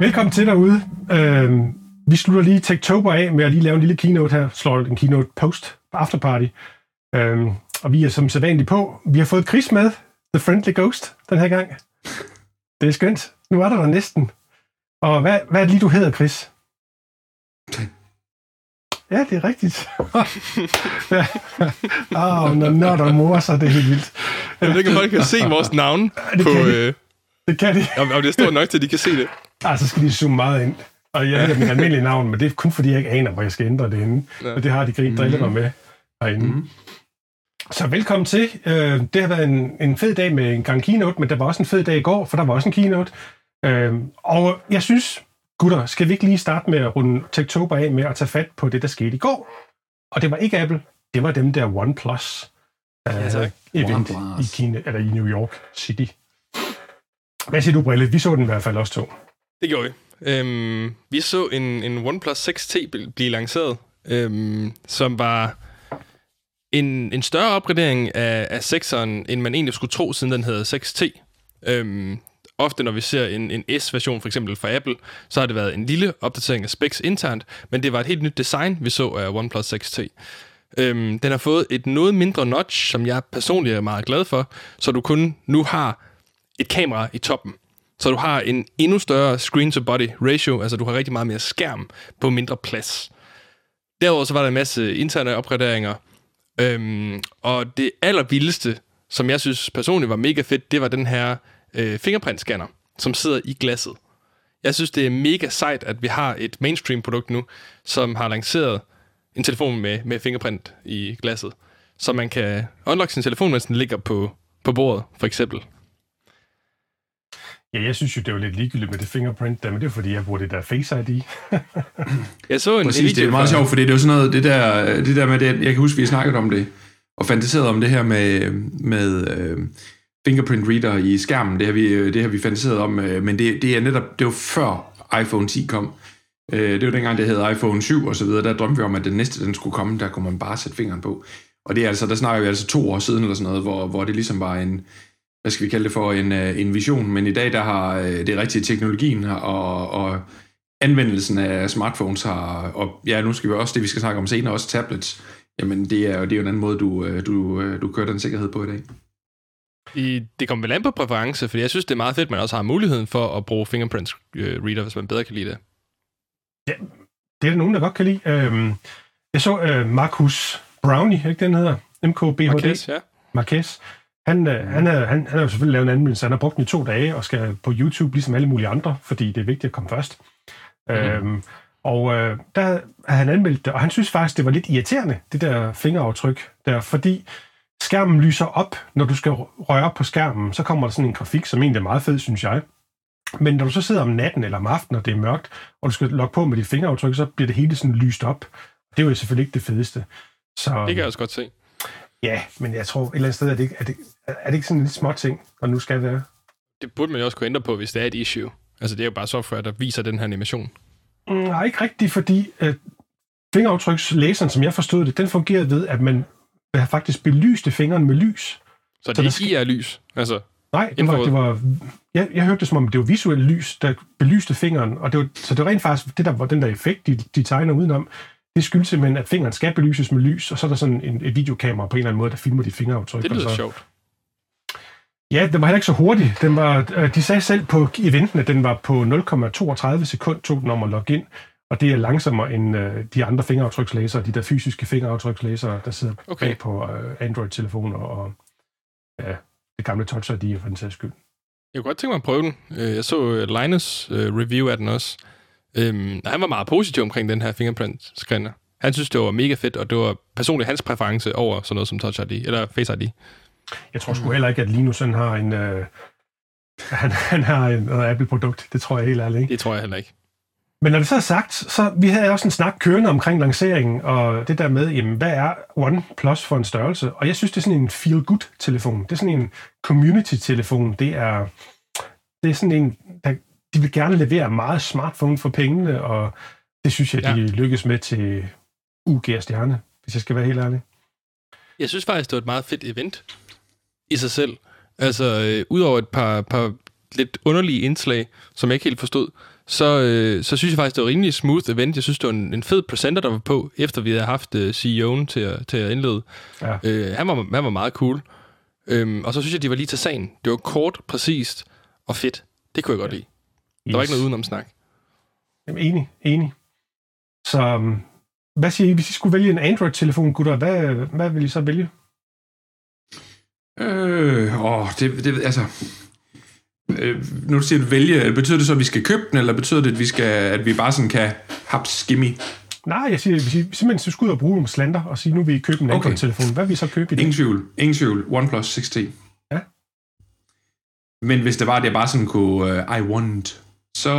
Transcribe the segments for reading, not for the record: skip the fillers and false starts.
Velkommen til derude. Vi slutter lige Techtober af med at lige lave en lille keynote her. Slår en keynote post på afterparty. Og vi er som sædvanligt på. Vi har fået Chris med, The Friendly Ghost, den her gang. Det er skønt. Nu er der næsten. Og hvad er det lige, du hedder, Chris? Ja, det er rigtigt. Når der mor, så er det helt vildt. Jeg ved ikke, om folk kan se vores navn på... Det kan de. Og det er stort nok til, at de kan se det. Så skal de zoome meget ind. Og jeg hedder mit almindelige navn, men det er kun fordi, jeg ikke aner, hvor jeg skal ændre det henne. Ja. Og det har de drillet mig med herinde. Så velkommen til. Det har været en fed dag med en gang keynote, men der var også en fed dag i går, for der var også en keynote. Og jeg synes, gutter, skal vi ikke lige starte med at runde Techtober af med at tage fat på det, der skete i går? Og det var ikke Apple, det var dem der OnePlus event i New York City. Hvad siger du, Brille? Vi så den i hvert fald også to. Det gjorde vi. Vi så en OnePlus 6T blive lanceret, som var en større opgradering af 6'eren, end man egentlig skulle tro, siden den hedder 6T. Ofte når vi ser en S-version, for eksempel fra Apple, så har det været en lille opdatering af specs internt, men det var et helt nyt design, vi så af OnePlus 6T. Den har fået et noget mindre notch, som jeg personligt er meget glad for, så du kun nu har et kamera i toppen. Så du har en endnu større screen-to-body ratio, altså du har rigtig meget mere skærm på mindre plads. Derudover så var der en masse interne opgraderinger, og det allervildeste, som jeg synes personligt var mega fedt, det var den her fingerprint-scanner, som sidder i glasset. Jeg synes, det er mega sejt, at vi har et mainstream-produkt nu, som har lanceret en telefon med fingerprint i glasset, så man kan unlock sin telefon, mens den ligger på bordet, for eksempel. Ja, jeg synes jo, det var lidt ligegyldigt med det fingerprint der, men det er fordi, jeg bruger det der Face ID. Jeg så en video. Det er meget sjovt, fordi det er jo sådan noget, det der med det, jeg kan huske, vi snakkede om det, og fantaserede om det her med fingerprint reader i skærmen, det har vi fantaseret om, men det er netop, det var før iPhone 10 kom. Det var dengang, det hed iPhone 7 og så videre, der drømte vi om, at den næste, den skulle komme, der kunne man bare sætte fingeren på. Og det er altså, der snakker vi altså 2 år siden eller sådan noget, hvor det ligesom var hvad skal vi kalde det for, en vision, men i dag, der har det rigtige teknologien og anvendelsen af smartphones har, og ja, nu skal vi også, det vi skal snakke om senere, også tablets, jamen det er jo en anden måde, du kører den sikkerhed på i dag. Det kommer vel an på præference, for jeg synes, det er meget fedt, at man også har muligheden for at bruge fingerprint reader, hvis man bedre kan lide det. Ja, det er der nogen, der godt kan lide. Jeg så Marcus Brownie, ikke den hedder? MKBHD. Marquez, ja. Marquez. Han har jo selvfølgelig lavet en anmeldelse. Han har brugt den i 2 dage og skal på YouTube, ligesom alle mulige andre, fordi det er vigtigt at komme først. Der har han anmeldt det, og han synes faktisk, det var lidt irriterende, det der fingeraftryk der, fordi skærmen lyser op, når du skal røre op på skærmen, så kommer der sådan en grafik, som egentlig er meget fed, synes jeg. Men når du så sidder om natten eller om aftenen, og det er mørkt, og du skal logge på med dit fingeraftryk, så bliver det hele sådan lyst op. Det er jo selvfølgelig ikke det fedeste. Så, det kan jeg også godt se. Ja, men jeg tror et eller andet sted, er det ikke sådan en lidt småt ting, der nu skal være? Det burde man jo også kunne ændre på, hvis det er et issue. Altså det er jo bare software, der viser den her animation. Nej, ikke rigtigt, fordi fingeraftrykslæseren, som jeg forstod det, den fungerede ved, at man faktisk belyste fingeren med lys. Så det ikke er lys? Altså, nej, det var jeg hørte det som om, det var visuelt lys, der belyste fingeren, og så det var rent faktisk det der, hvor den der effekt, de tegner udenom, det skyldes simpelthen, at fingeren skal belyses med lys, og så er der sådan et videokamera på en eller anden måde, der filmer dit fingeraftryk. Det lyder sjovt. Ja, den var heller ikke så hurtig. De sagde selv på eventen, at den var på 0,32 sekund, tog den om at logge ind, og det er langsommere end de andre fingeraftrykslæsere, de der fysiske fingeraftrykslæsere, der sidder bag på Android-telefoner og det gamle Touch ID for den sags skyld. Jeg kunne godt tænke mig at prøve den. Jeg så Linus review af den også. Han var meget positiv omkring den her fingerprint-scanner. Han synes, det var mega fedt, og det var personligt hans præference over sådan noget som Touch ID, eller Face ID. Jeg tror sgu heller ikke, at Linus han har han har noget Apple-produkt. Det tror jeg helt ærligt ikke. Det tror jeg heller ikke. Men når det så er sagt, så vi havde også en snak kørende omkring lanceringen, og det der med, jamen, hvad er OnePlus for en størrelse? Og jeg synes, det er sådan en feel-good-telefon. Det er sådan en community-telefon. Det er sådan en, de vil gerne levere meget smartphone for pengene, og det synes jeg, de lykkes med til UG-stjerne, hvis jeg skal være helt ærlig. Jeg synes faktisk, det var et meget fedt event i sig selv. Altså, udover et par lidt underlige indslag, som jeg ikke helt forstod, så synes jeg faktisk, det var rimelig smooth event. Jeg synes, det var en fed presenter, der var på, efter vi havde haft CEO'en til at indlede. Ja. Han var meget cool. Og så synes jeg, de var lige til sagen. Det var kort, præcist og fedt. Det kunne jeg godt lide. Der var ikke noget udenom snak. Jamen, enig. Så hvad siger I, hvis I skulle vælge en Android-telefon, gutter? Hvad vil I så vælge? Nu siger du vælge. Betyder det så, at vi skal købe den, eller betyder det, at vi bare sådan kan haps skimmy? Nej, jeg siger, hvis I simpelthen skulle ud og bruge nogle slanter, og sige, nu vil I købe en Android-telefon. Hvad vil I så købe i det? Ingen tvivl. OnePlus 6T. Ja. Men hvis det var, at jeg bare sådan kunne, I want, så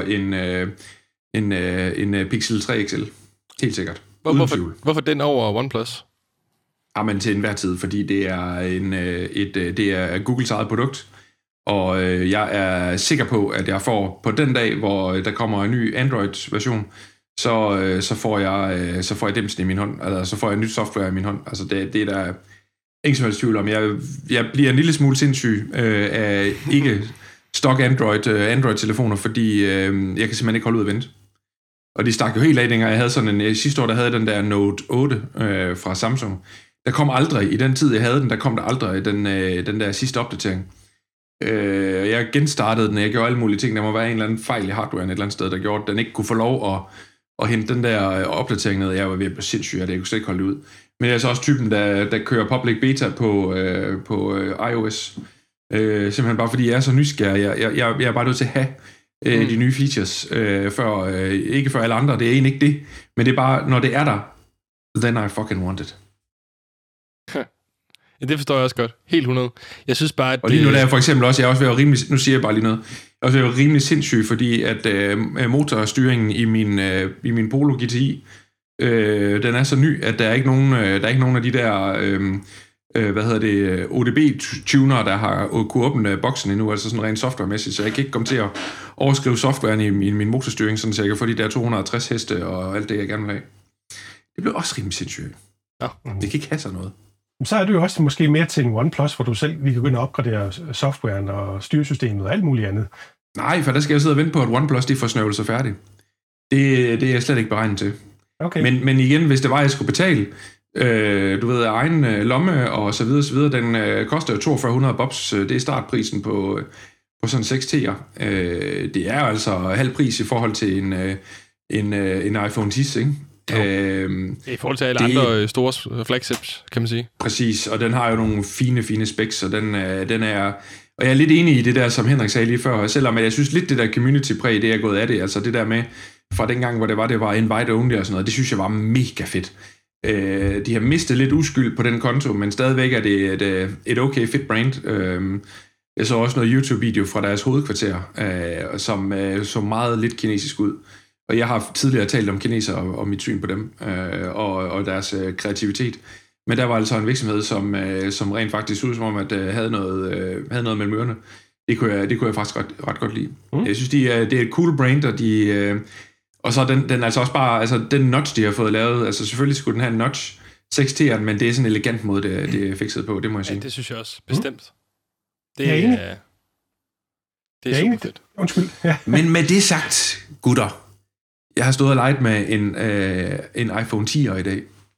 en Pixel 3 XL. Helt sikkert. Hvorfor den over OnePlus? Jamen til enhver tid, fordi det er det er Googles eget produkt, og jeg er sikker på, at jeg får på den dag, hvor der kommer en ny Android-version, så får jeg dimsen i min hånd, altså så får jeg nyt software i min hånd. Altså det er der ingen som helst tvivl om. Jeg bliver en lille smule sindssyg af ikke stock Android-telefoner, fordi jeg kan simpelthen ikke holde ud at vente. Og de stak jo helt af, dengang jeg havde sådan en... Sidste år, der havde den der Note 8 fra Samsung. Der kom aldrig, i den tid, jeg havde den, der kom der aldrig den der sidste opdatering. Jeg genstartede den, jeg gjorde alle mulige ting. Der må være en eller anden fejl i hardwaren et eller andet sted, der gjorde, at den ikke kunne få lov at hente den der opdatering ned. Jeg var ved at blive sindssyg af det, jeg kunne slet ikke holde det ud. Men jeg er så også typen, der kører public beta på iOS. Simpelthen bare fordi jeg er så nysgerrig. Jeg er bare nødt til at have de nye features, ikke for alle andre, det er egentlig ikke det, men det er bare, når det er der, then I fucking want it. Ja, det forstår jeg også godt. Helt 100. Jeg synes bare, at og lige nu der er for eksempel også, jeg er også ved at rimelig, nu siger jeg bare lige noget, jeg er også ved at rimelig sindssyg, fordi at motorstyringen i min Polo GTI, den er så ny, at der er ikke nogen af de der ODB-tuner, der har kunne åbne boksen endnu, altså sådan rent softwaremæssigt, så jeg kan ikke komme til at overskrive softwaren i min motorstyring, sådan så jeg kan få de der 260 heste og alt det, jeg gerne vil have. Det blev også rimelig sindssygt. Ja. Det kan ikke have sådan noget. Så er du jo også måske mere til en OnePlus, hvor du selv vi kan gå ind og opgradere softwaren og styresystemet og alt muligt andet. Nej, for der skal jeg sidde og vente på, at OnePlus de får snøvlet sig færdigt. Det er jeg slet ikke beregnet til. Okay. Men igen, hvis det var, at jeg skulle betale, du ved, egen lomme og så videre, den koster jo 4200 bobs. Det er startprisen på sådan en 6T'er. Det er altså halv pris i forhold til en iPhone 10, ikke? I forhold til alle andre store flagships, kan man sige. Præcis, og den har jo nogle fine specs, og den er... Og jeg er lidt enig i det der, som Henrik sagde lige før, selvom jeg synes lidt, det der community-præg, det er gået af det, altså det der med, fra dengang, hvor det var invite-only og sådan noget, det synes jeg var mega fedt. De har mistet lidt uskyld på den konto, men stadigvæk er det et okay fedt brand. Jeg så også noget YouTube-video fra deres hovedkvarter, som så meget lidt kinesisk ud. Og jeg har tidligere talt om kinesere og mit syn på dem, og deres kreativitet. Men der var altså en virksomhed, som rent faktisk så ud som om, at havde noget mellem ørerne. Det kunne jeg faktisk ret godt lide. Jeg synes, det er et cool brand, og så den altså også bare, altså den notch, de har fået lavet, altså selvfølgelig skulle den have en notch 6T'eren, men det er sådan en elegant måde, det er fikset på, det må jeg sige. Ja, det synes jeg også, bestemt. Det er super fedt. Undskyld. Ja. Men med det sagt, gutter, jeg har stået og leget med en iPhone 10'er i dag.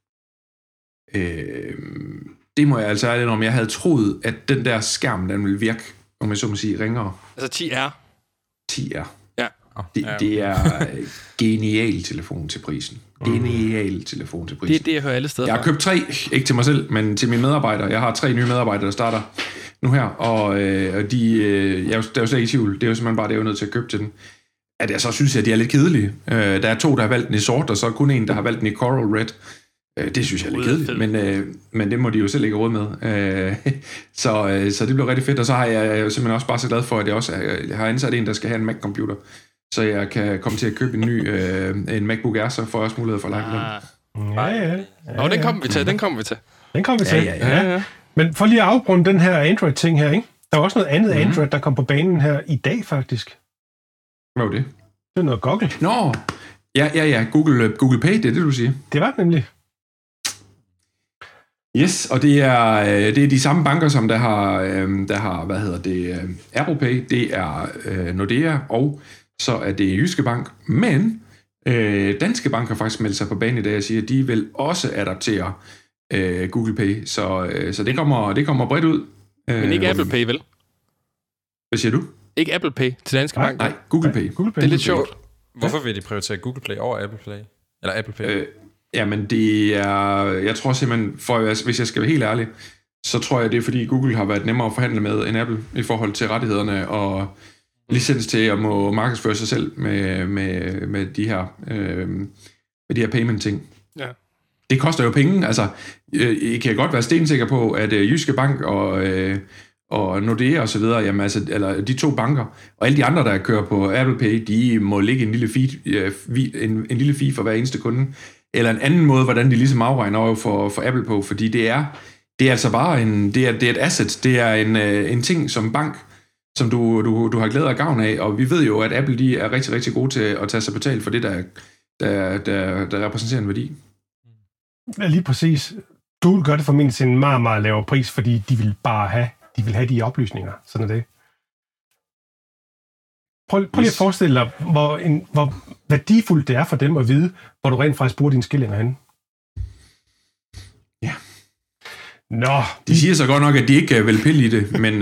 Det må jeg altså ærligt om, jeg havde troet, at den der skærm, den ville virke, om jeg så må sige, ringere. Altså 10R? 10R. Ja. Det er genial telefon til prisen. Genial telefon til prisen. Det er det, jeg hører alle steder. Jeg har købt 3, ikke til mig selv, men til mine medarbejdere. Jeg har 3 nye medarbejdere, der starter nu her, og de, jeg er jo slet ikke i tvivl. Det er jo simpelthen bare, det er jo nødt til at købe til den. At jeg så synes, at de er lidt kedelige. Der er 2, der har valgt den i sort, og så kun en, der har valgt den i coral red. Det synes jeg er lidt kedeligt, men det må de jo selv ikke råde med. Så det bliver rigtig fedt, og så har jeg jo simpelthen også bare så glad for, at jeg har ansat en, der skal have en Mac-computer, så jeg kan komme til at købe en ny en MacBook Air, så får jeg også mulighed for at lege den. Ja. Den kommer vi til. Ja. Men for lige at afrunde den her Android-ting her, ikke? Der er også noget andet Android, der kom på banen her i dag, faktisk. Hvad var det? Det er noget Google. Nå, ja. Google Pay, det er det, du siger. Det var det nemlig. Yes, og det er de samme banker, som der har Apple Pay, det er Nordea, og så er det Jyske Bank, men Danske Bank har faktisk meldt sig på banen i dag og siger, at de vil også adaptere Google Pay, så det kommer bredt ud. Men ikke Apple Pay, vel? Hvad siger du? Ikke Apple Pay til Danske Bank? Nej, Google Pay. Det er lidt sjovt. Hvorfor vil de prioritere Google Play over Apple Play? Eller Apple Pay? Jamen, det er... Jeg tror simpelthen, hvis jeg skal være helt ærlig, så tror jeg, det er fordi Google har været nemmere at forhandle med end Apple i forhold til rettighederne og licens til at må markedsføre sig selv med de her payment-ting. Ja. Det koster jo penge. Altså, I kan godt være stensikker på, at Jyske Bank og Nordea og så videre, jamen altså, eller de 2 banker, og alle de andre, der kører på Apple Pay, de må lægge en lille fee for hver eneste kunde, eller en anden måde, hvordan de ligesom afregner over for Apple på, fordi det er altså bare det er et asset, det er en ting som bank, som du har glæde af gavn af, og vi ved jo, at Apple de er rigtig, rigtig gode til at tage sig betalt for det, der repræsenterer en værdi. Ja, lige præcis. Google gør det formentlig til en meget, meget lavere pris, fordi de vil have de oplysninger. Sådan er det. Prøv lige at forestille dig, hvor værdifuldt det er for dem at vide, hvor du rent faktisk bruger dine skillinger henne. Ja. Nå. De siger så godt nok, at de ikke vil pille i det, men...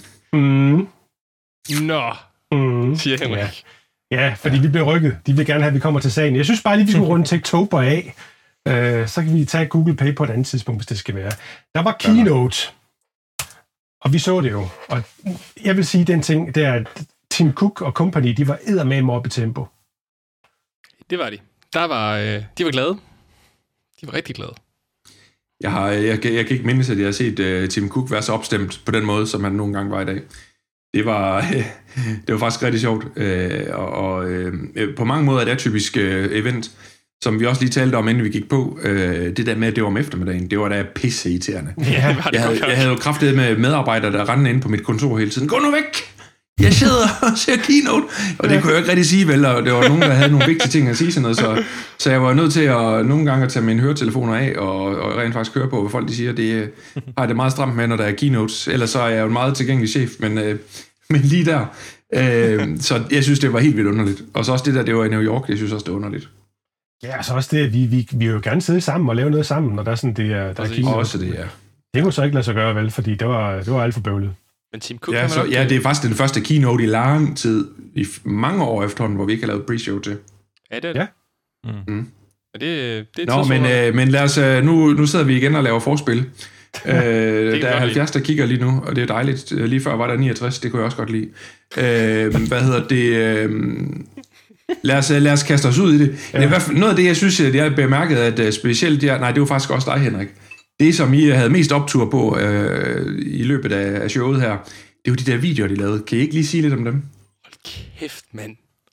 siger Henrik. Ja, fordi vi bliver rykket. De vil gerne have, at vi kommer til sagen. Jeg synes bare lige, vi skal runde Techtober af. Så kan vi tage Google Pay på et andet tidspunkt, hvis det skal være. Der var Keynote, og vi så det jo. Og jeg vil sige, den ting, det er, at Tim Cook og company, de var eddermame oppe i tempo. Det var de. De var glade. De var rigtig glade. Jeg kan ikke mindes, at jeg har set Tim Cook være så opstemt på den måde, som han nogle gange var i dag. Det var faktisk rigtig sjovt. På mange måder er det et typisk event, som vi også lige talte om, inden vi gik på. Det der med, at det var om eftermiddagen, det var da pisseirriterende. Ja, jeg havde jo kraftedet med medarbejdere, der rendte ind på mit kontor hele tiden. Gå nu væk! Jeg sidder og ser keynote. Og det kunne jeg ikke rigtig sige, vel? Og det var nogen, der havde nogle vigtige ting at sige sådan noget. Så jeg var nødt til at nogle gange at tage mine høretelefoner af og rent faktisk høre på, hvad folk de siger. Det har det meget stramt med, når der er keynotes. Ellers så er jeg jo en meget tilgængelig chef, men lige der. Så jeg synes, det var helt vildt underligt. Og så også det der, det var i New York. Jeg synes også, det var underligt. Ja, så også det, at vi vil jo gerne sidde sammen og lave noget sammen, når der er sådan det der keynote. Også det, ja. Det kunne så ikke lade sig gøre, vel? Fordi det var alt for bøvlet. Men Tim Cook det er faktisk den første keynote i lang tid, i mange år efterhånden, hvor vi ikke har lavet pre-show til. Ja, det er det. Ja. Det Nå, men lad os, nu sidder vi igen og laver forspil. Der er 70, der kigger lige nu, og det er dejligt. Lige før var der 69, det kunne jeg også godt lide. Lad os kaste os ud i det. Ja. Det er i hvert fald noget af det, jeg synes, at jeg bemærkede, at specielt... det var faktisk også dig, Henrik. Det, som I havde mest optur på i løbet af showet her, det er jo de der videoer, de lavede. Kan I ikke lige sige lidt om dem? Hold kæft, mand.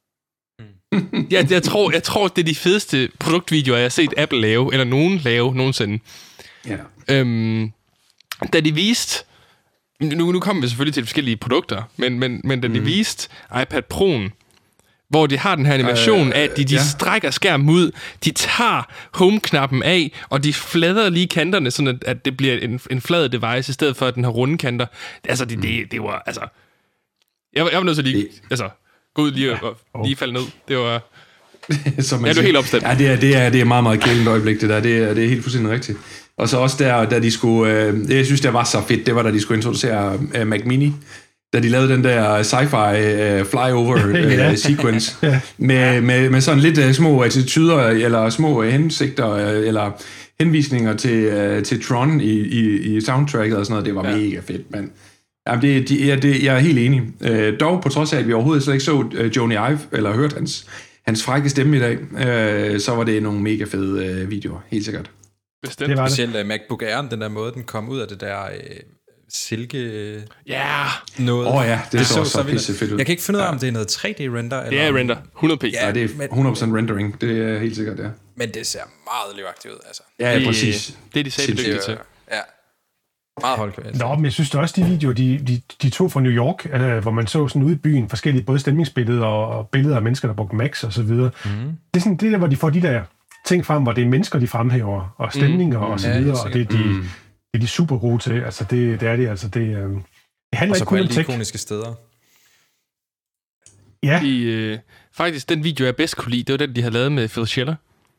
Jeg tror, det er de fedeste produktvideoer, jeg har set Apple lave, eller nogen lave nogensinde. Ja. Da de viste... Nu kommer vi selvfølgelig til de forskellige produkter, men da de viste iPad Pro'en, hvor de har den her animation af, at de strækker skærmen ud, de tager home-knappen af, og de flader lige kanterne, sådan at det bliver en flad device, i stedet for at den har runde kanter. Altså, det var, altså... Jeg var nødt til lige, gå ud lige og lige falde ned. Det var... du helt opstemt. Ja, det er meget, meget kældent øjeblik, det der. Det er helt fuldstændig rigtigt. Og så også da de skulle... jeg synes, det var så fedt, det var, da de skulle introducere Mac Mini, da de lavede den der sci-fi flyover sequence, med sådan lidt små attityder, eller små hensigter, eller henvisninger til Tron i soundtracket og sådan noget. Det var mega fedt, mand. Jamen, jeg er helt enig. Dog, på trods af, at vi overhovedet slet ikke så Jony Ive, eller hørt hans frække stemme i dag, så var det nogle mega fede videoer, helt sikkert. Bestemt. Det var specielt MacBook Air'en, den der måde, den kom ud af det der... silke noget. Det så så fedt ud. Jeg kan ikke finde ud af, om det er noget 3D-render. Eller det er render. 100p. Ja, det er 100% rendering. Det er helt sikkert, ja. Men det ser meget livagtigt ud, altså. Ja, præcis. Det er de selv dygtige til. Ja. Meget holdkvært. Nå, men jeg synes også, de videoer, de to fra New York, hvor man så sådan ude i byen, forskellige både stemningsbilleder og billeder af mennesker, der brugte Macs og så videre. Det er sådan det der, hvor de får de der ting frem, hvor det er mennesker, de fremhæver, og stemninger og så videre, og det er de super gode til. Altså, det er det, altså. Det handler og så ikke kun om tech. ikoniske steder. Ja. Faktisk, den video, jeg bedst kunne lide, det var den, de havde lavet med Phil Schiller.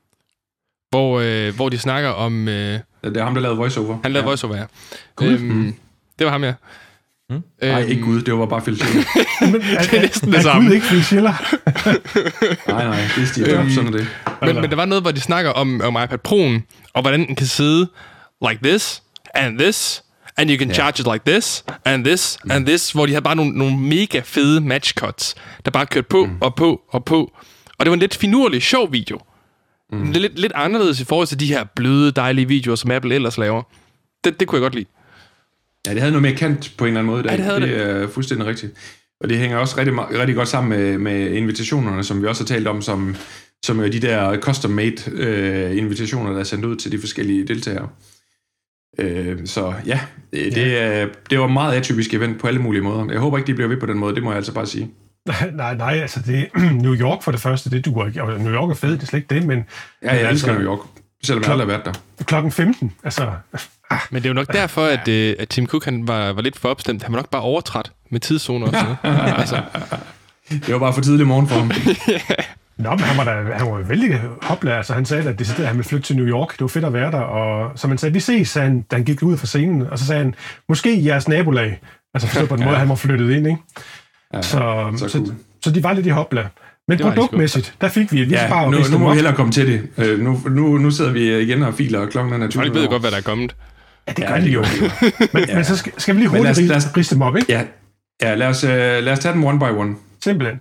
Hvor de snakker om... det er ham, der lavede voiceover. Han lavede voiceover, ja. Det var ham, ja. Nej, ikke Gud, det var bare Phil Schiller. Det er næsten det samme. Gud ikke Phil Schiller? nej, det er Steve Jobs, sådan er det. Men der var noget, hvor de snakker om iPad Pro'en, og hvordan den kan sidde like this, and this, and you can charge it like this, and this, and this, hvor de havde bare nogle mega fede match cuts, der bare kørte på, og på, og på. Og det var en lidt finurlig, sjov video. Lidt anderledes i forhold til de her bløde, dejlige videoer, som Apple ellers laver. Det kunne jeg godt lide. Ja, det havde noget mere kant på en eller anden måde. Det er fuldstændig rigtigt. Og det hænger også rigtig godt sammen med invitationerne, som vi også har talt om, som er de der custom-made invitationer, der er sendt ud til de forskellige deltagere. Så ja, det var meget atypisk event på alle mulige måder. Jeg håber ikke, de bliver ved på den måde, det må jeg altså bare sige. Nej, altså det New York for det første, det duer ikke. Og New York er fed, det er slet ikke det, men... Ja, jeg elsker New York, selvom jeg aldrig har været der. Klokken 15, altså... Men det er jo nok derfor, at Tim Cook han var lidt for opstemt. Han var nok bare overtræt med tidszoner og sådan noget. Altså. Det var bare for tidlig morgen for ham. Nå, men han var vældig hoplærer, så han sagde, at han ville flytte til New York. Det var fedt at være der, og som han sagde, vi ses, da han gik ud fra scenen, og så sagde han, måske i jeres nabolag. Altså forstået på den måde, han var flyttet ind, ikke? Ja, så de var lidt i hoplærer. Men produktmæssigt, der fik vi bare... Nu må vi hellere komme til det. Nu sidder vi igen og filer, og klokken er 20. Og de ved godt, hvad der er kommet. Ja, det gør de jo. Men så skal vi lige hurtigt riste dem op, ikke? Ja, lad os tage dem one by one. Simpelthen.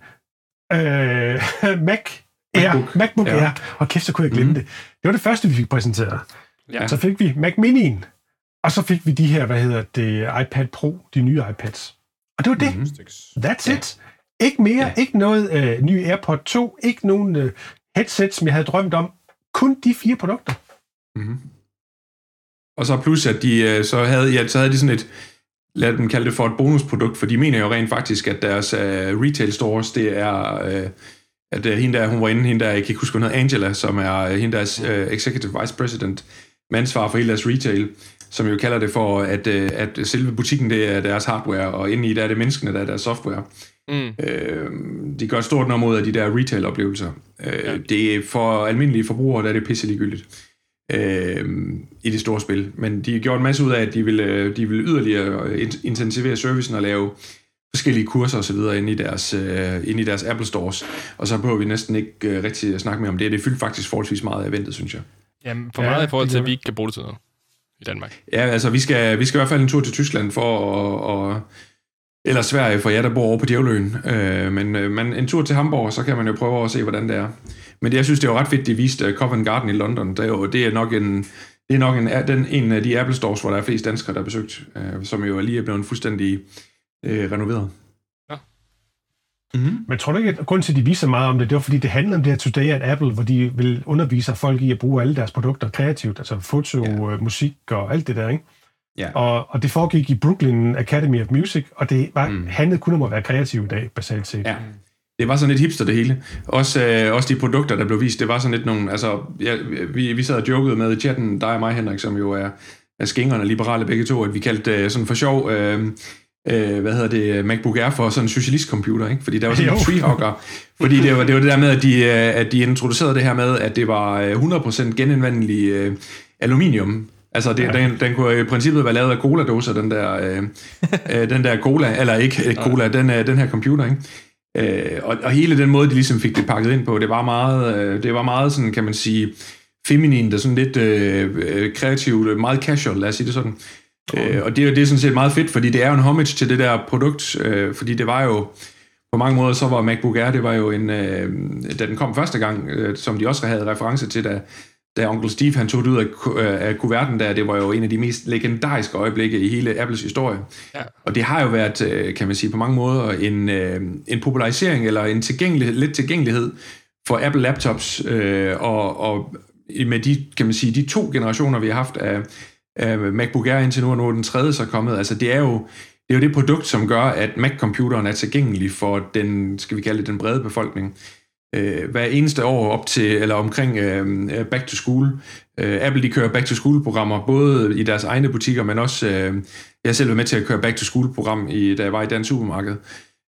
MacBook Air. Og kæft, så kunne jeg glemme det. Det var det første, vi fik præsenteret. Ja. Så fik vi Mac Mini'en, og så fik vi de her, iPad Pro, de nye iPads. Og det var det. That's it. Ikke mere, ikke noget ny AirPod 2, ikke nogen headset, som jeg havde drømt om. Kun de 4 produkter. Mm-hmm. Og så plus, at de så havde de sådan et, lad dem kalde det for et bonusprodukt, for de mener jo rent faktisk, at deres retail stores, det er, at hende der, hun var inde, hende der, jeg kan ikke huske noget, Angela, som er hende deres executive vice president, med ansvar for hele deres retail, som jo kalder det for, at selve butikken, det er deres hardware, og inde i der er det menneskene, der er deres software. De gør et stort nummer ud af de der retail-oplevelser. Det er for almindelige forbrugere, der er det pisse ligegyldigt i det store spil. Men de har gjort en masse ud af, at de vil yderligere intensivere servicen og lave forskellige kurser osv. inde i deres Apple Stores. Og så behøver vi næsten ikke rigtig at snakke mere om det. Det fylder faktisk forholdsvis meget af eventet, synes jeg. Jamen, for meget i forhold til, at vi ikke kan bruge det til noget i Danmark. Ja, altså vi skal i hvert fald en tur til Tyskland eller Sverige, for jer, der bor over på Djævløen. Men en tur til Hamburg, så kan man jo prøve at se, hvordan det er. Men jeg synes, det er jo ret fedt, de viste Covent Garden i London. Det er nok en af de Apple Stores, hvor der er flest danskere, der er besøgt, som jo lige er blevet fuldstændig renoveret. Ja. Mm-hmm. Men tror du ikke, at grunden til, at de viser meget om det, det var, fordi det handler om det her Today at Apple, hvor de vil undervise folk i at bruge alle deres produkter kreativt, altså foto, musik og alt det der, ikke? Ja. Og det foregik i Brooklyn Academy of Music, og det handlede kun om at være kreativ i dag, basalt set. Ja. Det var sådan lidt hipster det hele. Også de produkter, der blev vist, det var sådan lidt nogle... Altså, vi sad og jokede med i chatten, dig og mig, Henrik, som jo er skængerne og liberale begge to, at vi kaldte sådan for sjov... MacBook Air for sådan en socialistcomputer, ikke? Fordi der var sådan en treehugger. Fordi det var det der med, at de introducerede det her med, at det var 100% genanvendelig aluminium. Altså, den kunne i princippet være lavet af cola-dåser, den der cola, eller ikke cola, den her computer, ikke? Og hele den måde, de ligesom fik det pakket ind på, det var meget sådan, kan man sige, feminin, der sådan lidt kreativt, meget casual, lad os sige det sådan. Og det er sådan set meget fedt, fordi det er jo en homage til det der produkt, fordi det var jo, på mange måder, så var MacBook Air, det var jo da den kom første gang, som de også havde reference til, da Onkel Steve, han tog det ud af kuverten der, det var jo en af de mest legendariske øjeblikke i hele Apples historie. Ja. Og det har jo været, kan man sige, på mange måder en popularisering, eller en lidt tilgængelighed for Apple laptops, og med de, kan man sige, de 2 generationer, vi har haft af MacBook Air indtil nu, og nu er den tredje så kommet. Altså det er jo det produkt, som gør, at Mac-computeren er tilgængelig for den, skal vi kalde det, den brede befolkning. Hver eneste år op til, eller omkring Back to School. Apple, de kører Back to School-programmer, både i deres egne butikker, men også, jeg selv var med til at køre Back to School-program, da jeg var i Dansk Supermarked.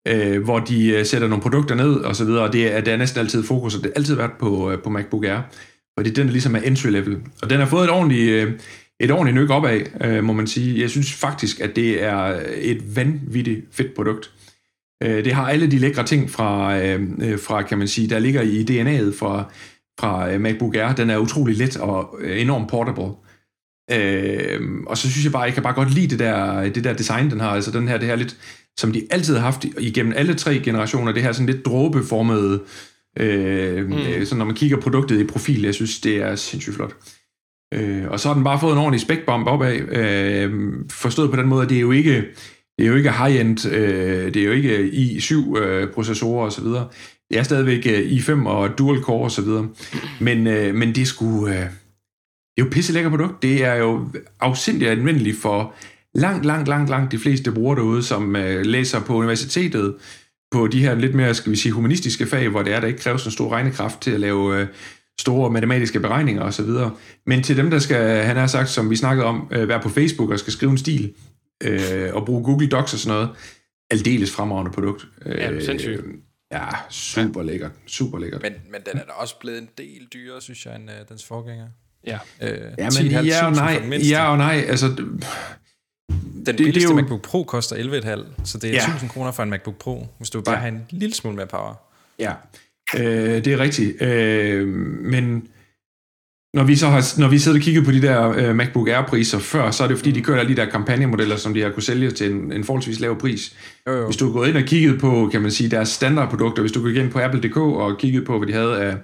hvor de sætter nogle produkter ned og så videre, og det er næsten altid fokus, og det har altid været på MacBook Air, fordi den ligesom er entry level, og den har fået et ordentligt nyk opad, må man sige. Jeg synes faktisk, at det er et vanvittigt fedt produkt. Det har alle de lækre ting fra kan man sige, der ligger i DNA'et fra MacBook Air. Den er utrolig let og enormt portable. Og så synes jeg bare, jeg kan bare godt lide det der design, den har. Altså det her lidt, som de altid har haft igennem alle 3 generationer, det her sådan lidt dråbeformede, sådan når man kigger produktet i profil, jeg synes, det er sindssygt flot. Og så har den bare fået en ordentlig spec-bump opad, forstået på den måde, at det er jo ikke high-end, det er jo ikke i7-processorer og så videre. Det er stadigvæk i5 og dual-core og så videre. Men det er sgu... det er jo pisse lækker produkt. Det er jo afsindigt anvendeligt for langt de fleste brugere derude, som læser på universitetet, på de her lidt mere, skal vi sige, humanistiske fag, hvor der ikke kræves en stor regnekraft til at lave store matematiske beregninger og så videre. Men til dem, der skal, han har sagt, som vi snakkede om, være på Facebook og skal skrive en stil, og bruge Google Docs og sådan noget, aldeles fremragende produkt. Ja, sindssygt. Ja, super lækkert. Super lækkert. Men den er da også blevet en del dyrere, synes jeg, end dens forgænger. Ja. Men ja og nej. Altså, den billigste MacBook Pro koster 11,5, så det er 1.000 kroner for en MacBook Pro, hvis du bare har en lille smule mere power. Ja, det er rigtigt. Men når vi sidder og kigger på de der MacBook Air-priser før, så er det fordi, de kører alle de der kampagnemodeller, som de har kunne sælge til en forholdsvis lav pris. Jo. Hvis du går ind og kigget på, kan man sige, deres standardprodukter, hvis du går ind på Apple.dk og kigget på, hvad de havde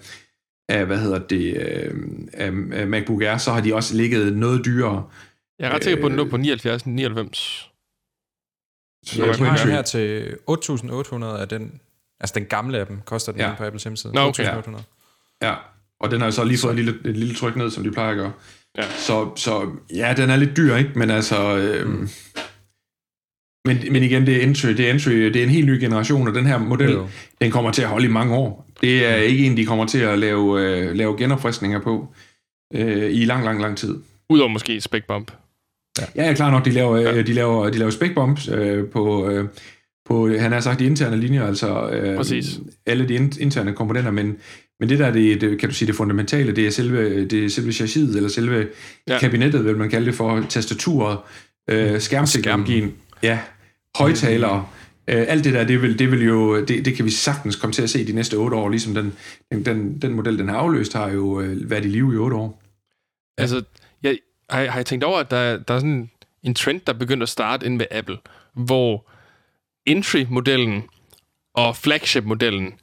af MacBook Air, så har de også ligget noget dyrere. Jeg er ret sikker på, at den lå på 79,99. Så jeg har her til 8.800 af den, altså den gamle af dem, koster den på Apples hjemmeside. 8.800. Ja, og den har jo så lige fået et lille tryk ned, som de plejer at gøre. Ja. Så ja, den er lidt dyr, ikke? Men altså... Men igen, det er entry, det er en helt ny generation, og den her model, den kommer til at holde i mange år. Det er ikke en, de kommer til at lave genopfriskninger på i lang tid. Udover måske spec bump. Ja, klar nok, de laver spec bumps på han har sagt de interne linjer, altså alle de interne komponenter, men det der det kan du sige det fundamentale, det er selve chassiset eller selve kabinettet, vil man kalde det, for tastaturet, skærmteknologien, højtalere, alt det der, det kan vi sagtens komme til at se de næste 8 år, ligesom den model, den har afløst, har jo været i live i 8 år. Altså, har jeg tænkt over, at der er sådan en trend, der begynder at starte ind med Apple, hvor entry-modellen og flagship-modellen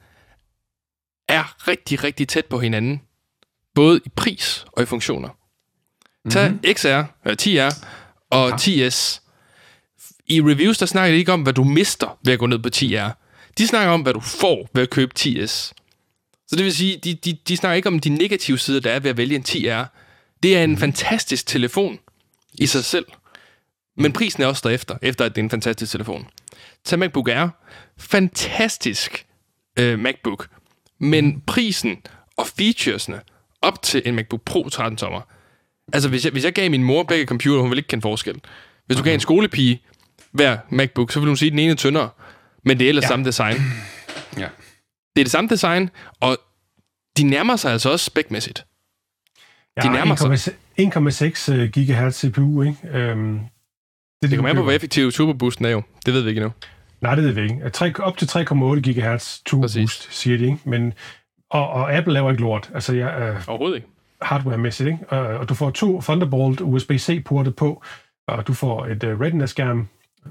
er rigtig, rigtig tæt på hinanden, både i pris og i funktioner. Tag XR, 10R og 10S. I reviews, der snakker de ikke om, hvad du mister ved at gå ned på 10R. De snakker om, hvad du får ved at købe 10S. Så det vil sige, de snakker ikke om de negative sider, der er ved at vælge en 10R. Det er en fantastisk telefon i sig selv. Men prisen er også derefter, efter at det er en fantastisk telefon. Tag MacBook Air. Fantastisk MacBook. Men prisen og featuresne op til en MacBook Pro 13-tommer. Altså, hvis jeg gav min mor begge computer, hun ville ikke kende forskel. Hvis du gav en skolepige hver MacBook, så ville hun sige, at den ene er tyndere. Men det er ellers samme design. Ja. Det er det samme design, og de nærmer sig altså også spækmæssigt. De nærmer sig 1,6 GHz CPU, ikke? Det kommer an på, hvor effektiv turboboosten er jo. Det ved vi ikke endnu. Nej, det ved vi ikke. Op til 3,8 GHz turboboost, siger de, ikke? Men, og Apple laver ikke lort. Altså, overhovedet ikke. Hardware-mæssigt, ikke? Og du får 2 Thunderbolt USB-C-porte på, og du får et Retina-skærm,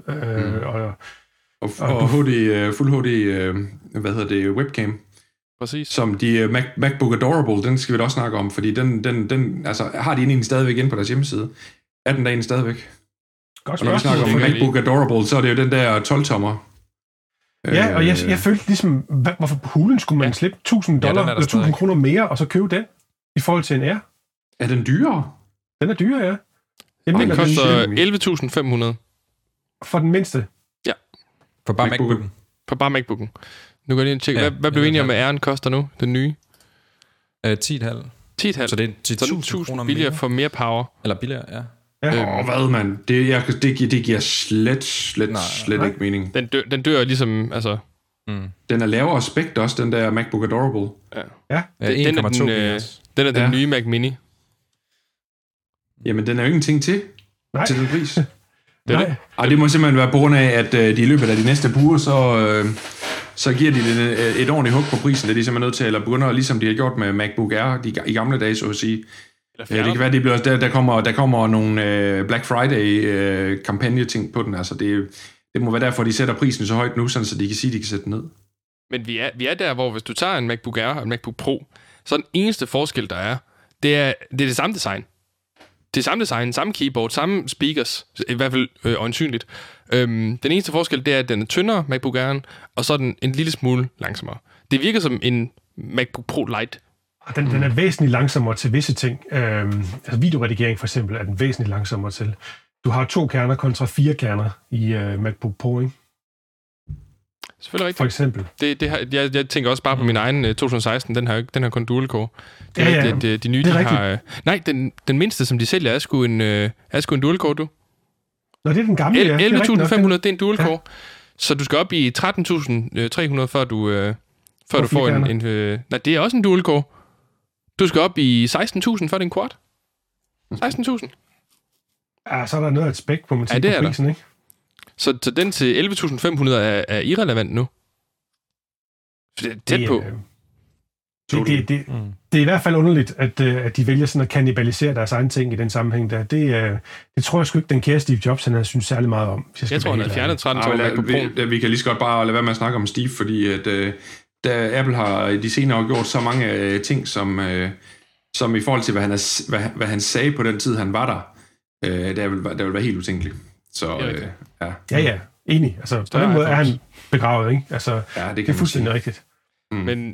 og Full HD, webcam. Præcis. Som de MacBook Adorable, den skal vi da også snakke om, fordi den altså, har de egentlig stadigvæk inde på deres hjemmeside. Er den der egentlig stadigvæk? Godt og når vi snakker om MacBook Adorable, så er det jo den der 12-tommer. Ja, og jeg følte ligesom, hvorfor på hulen skulle man slippe $1.000 eller 1.000 kroner mere, og så købe den i forhold til en R? Er den dyrere? Den er dyrere, ja. Den koster 11.500. For den mindste? Ja. For bare MacBooken? For bare MacBooken. Nu går jeg lige og tjekke. Hvad blev enige om, at R'en koster nu, den nye? 10,5. 10,5. Så det er 10.000 kroner billigere for mere power. Eller billigere, ja. Ja. Hvad, mand? Det giver slet ikke mening. Den dør ligesom, altså... Den er lavere spekt også, den der MacBook Adorable. Ja. Den er den nye Mac Mini. Jamen, den er jo ingenting til den pris. Det det må simpelthen være på grund af, at de i løbet af de næste uger, så giver de den et ordentligt hug på prisen. Det er de simpelthen nødt til, eller begynder, ligesom de har gjort med MacBook Air i gamle dage, så at sige. Det kan være, det bliver, der kommer nogle Black Friday-kampagne-ting på den. Altså, det må være derfor, de sætter prisen så højt nu, så de kan sige, at de kan sætte den ned. Men vi er der, hvor hvis du tager en MacBook Air og en MacBook Pro, så den eneste forskel, der er, det er det samme design. Det er samme design, samme keyboard, samme speakers, i hvert fald øjensynligt. Den eneste forskel, det er, at den er tyndere, MacBook Air'en, og så er den en lille smule langsommere. Det virker som en MacBook Pro Lite. Den er væsentligt langsommere til visse ting. Altså videoredigering for eksempel er den væsentligt langsommere til. Du har 2 kerner kontra 4 kerner i MacBook Pro, ikke? Selvfølgelig rigtigt. For eksempel. Jeg tænker også bare på min egen 2016, den har kun dual-core. De nye, de har... Nej, den mindste, som de sælger, er sgu en dual-core, du. Nå, det er den gamle, ja. 11.500, det er en dual-core. Ja. Så du skal op i 13.300, før du får en... nej, det er også en dual-core. Du skal op i 16.000, før det er en quad. 16.000. Ja, så er der noget af et spæk på prisen, ikke? Så den til 11.500 er irrelevant nu. Det er tæt på. Det er i hvert fald underligt, at de vælger sådan at kannibalisere deres egen ting i den sammenhæng der. Det tror jeg sgu ikke, den kære Steve Jobs, han har synes særlig meget om. Jeg tror, han har fjernet 13 år. Vi kan lige så godt bare lade være med at snakke om Steve, fordi at, da Apple har de senere gjort så mange ting, som i forhold til, hvad han sagde på den tid, han var der, der vil være helt utænkeligt. Så ja, enig. Altså, på den måde er han begravet, ikke? Altså, det er fuldstændig rigtigt. Men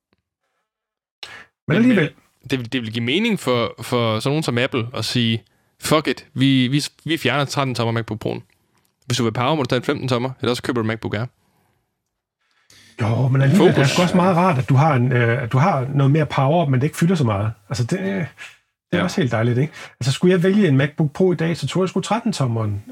alligevel... Det vil give mening for sådan nogen som Apple at sige, fuck it, vi fjerner 13 tommer MacBook Pro'en. Hvis du vil power, må du tage en 15 tommer, eller også køber du MacBook Air. Jo, men alligevel det er også meget rart, at du har noget mere power, men det ikke fylder så meget. Altså, det er også helt dejligt, ikke? Altså, skulle jeg vælge en MacBook Pro i dag, så tror jeg sgu 13-tommeren.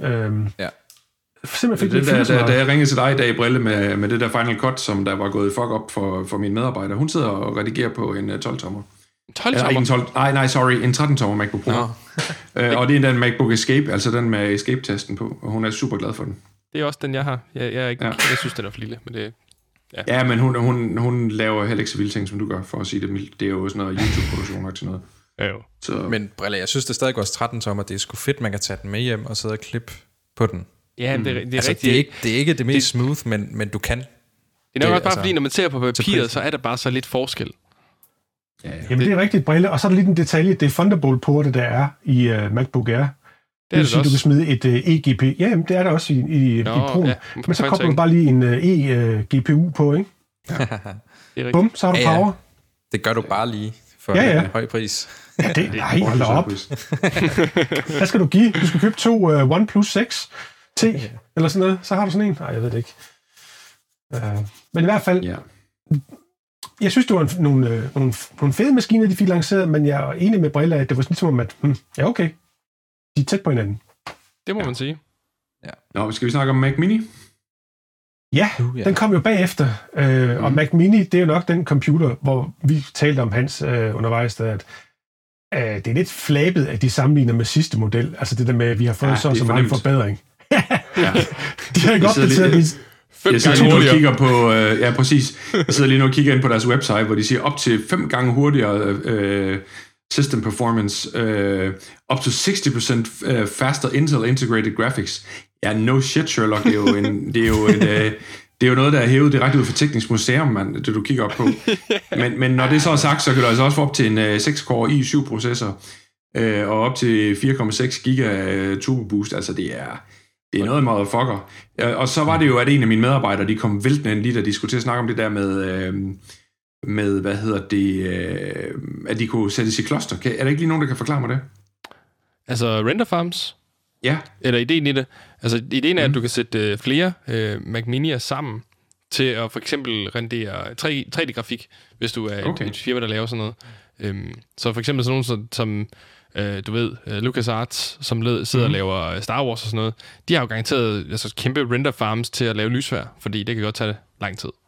Simpelthen da jeg ringede til dig i dag, Brille, med det der Final Cut, som der var gået fuck op for mine medarbejdere. Hun sidder og redigerer på en 12-tommer. 12-tommer? En 13-tommer MacBook Pro. Og det er den MacBook Escape, altså den med Escape-tasten på, og hun er super glad for den. Det er også den, jeg har. Jeg synes, den er for lille, men det... Ja, men hun laver heller ikke så vilde ting, som du gør, for at sige det mildt. Det er jo sådan noget YouTube-produktion nok til noget. Ja, så. Men Brille, jeg synes, det stadig også 13-tommer. Det er sgu fedt, man kan tage den med hjem og sidde og klippe på den. Ja, det er altså, rigtigt. Det er ikke det mest smooth, men du kan. Det er nok også bare fordi, når man ser på papiret, så er der bare så lidt forskel. Ja. Jamen, det er rigtigt, Brille. Og så er der lige en detalje. Det er Thunderbolt-porte, der er i MacBook Air. Det vil sige, du kan smide et eGP. Ja, jamen, det er der også i Pro'en. Ja, men så kobler du bare lige en eGPU på, ikke? Ja. Bum, så har du power. Det gør du bare lige for en høj pris. Ja, nej, hold da op. Hvad skal du give? Du skal købe 2 OnePlus 6 T, eller sådan noget. Så har du sådan en. Nej, jeg ved det ikke. Men i hvert fald, jeg synes, det var nogle fede maskiner, de fik lanceret, men jeg er enig med Brille, at det var sådan ligesom om, at okay, de er tæt på hinanden. Det må man sige. Ja. Nå, skal vi snakke om Mac Mini? Ja, den kom jo bagefter. Og Mac Mini, det er jo nok den computer, hvor vi talte om Hans undervejs, at det er lidt flabet, at de sammenligner med sidste model. Altså det der med, at vi har fået så meget forbedring. De har ikke opdateret 5 gange hurtigere. Kigger på, præcis. Jeg sidder lige nu og kigger ind på deres website, hvor de siger op til 5 gange hurtigere system performance, up to 60% faster Intel integrated graphics. Ja, no shit, Sherlock. Det er jo noget, der er hævet direkte ud fra Teknisk Museum, det du kigger op på. Men når det så er sagt, så kan du altså også få op til en 6-core i7-processor, og op til 4,6 giga turbo boost. Altså, det er noget motherfucker. Og så var det jo, at en af mine medarbejdere, de kom væltende ind lige, da de skulle til at snakke om det der med hvad hedder det, at de kunne sættes i cluster. Er der ikke lige nogen, der kan forklare mig det? Altså render farms? Ja. Eller ideen i det? Altså ideen er, at du kan sætte flere Mac Mini'er sammen til at for eksempel rendere 3D-grafik, hvis du er et firma, der laver sådan noget. Så for eksempel sådan nogen som du ved, LucasArts, som sidder og laver Star Wars og sådan noget, de har jo garanteret kæmpe render farms til at lave lysvær, fordi det kan godt tage lang tid.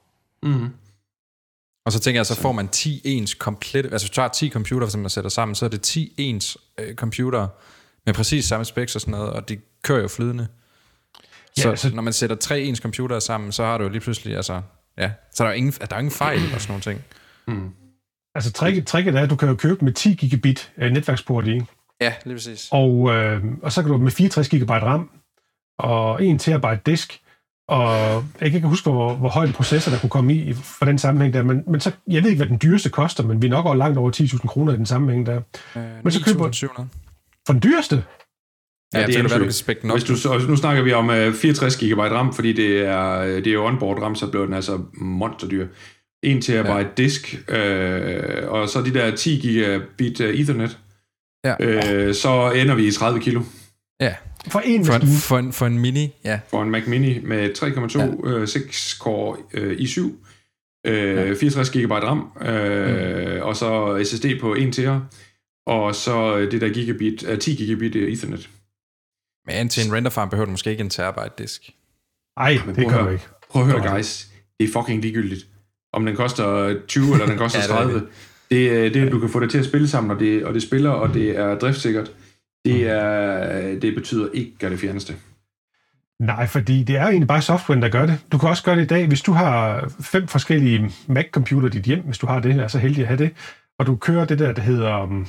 Og så tænker jeg, så får man 10 ens komplet, altså hvis du tager 10 computer, som man sætter sammen, så er det 10 ens computer med præcis samme specs og sådan noget, og de kører jo flydende. Så når man sætter 3 ens computere sammen, så har du jo lige pludselig, så er der ingen fejl og sådan nogle ting. Altså tricket er, at du kan jo købe med 10 gigabit netværksport i. Ja, lige præcis. Og så kan du med 64 gigabyte RAM og 1 terabyte disk, og jeg kan ikke huske, hvor høj en processor, der kunne komme i for den sammenhæng der, men så, jeg ved ikke, hvad den dyreste koster, men vi er nok over langt over 10.000 kroner i den sammenhæng der. Men så køber 9.700. For den dyreste? Ja, det er det, du kan spække den op. Nu snakker vi om 64 GB RAM, fordi det er jo onboard RAM, så bliver den altså monsterdyr. 1 terabyte disk, og så de der 10 gigabit Ethernet, så ender vi i 30 kilo. Ja. For en mini, ja. For en Mac Mini med 3,2 6-core i7, 64 GB RAM, og så SSD på 1 tera, og så det der 10 gigabit Ethernet. Men til en renderfarm behøver du måske ikke en terabyte disk. Nej, det gør du ikke. Prøv at høre, guys. Det er fucking ligegyldigt. Om den koster 20 eller den koster 30. Det du kan få det til at spille sammen, og det spiller, og det er driftsikkert. Det betyder ikke gør det fjerneste. Nej, fordi det er egentlig bare softwaren, der gør det. Du kan også gøre det i dag, hvis du har 5 forskellige Mac-computer i dit hjem, hvis du har det, er så heldig at have det, og du kører det der hedder...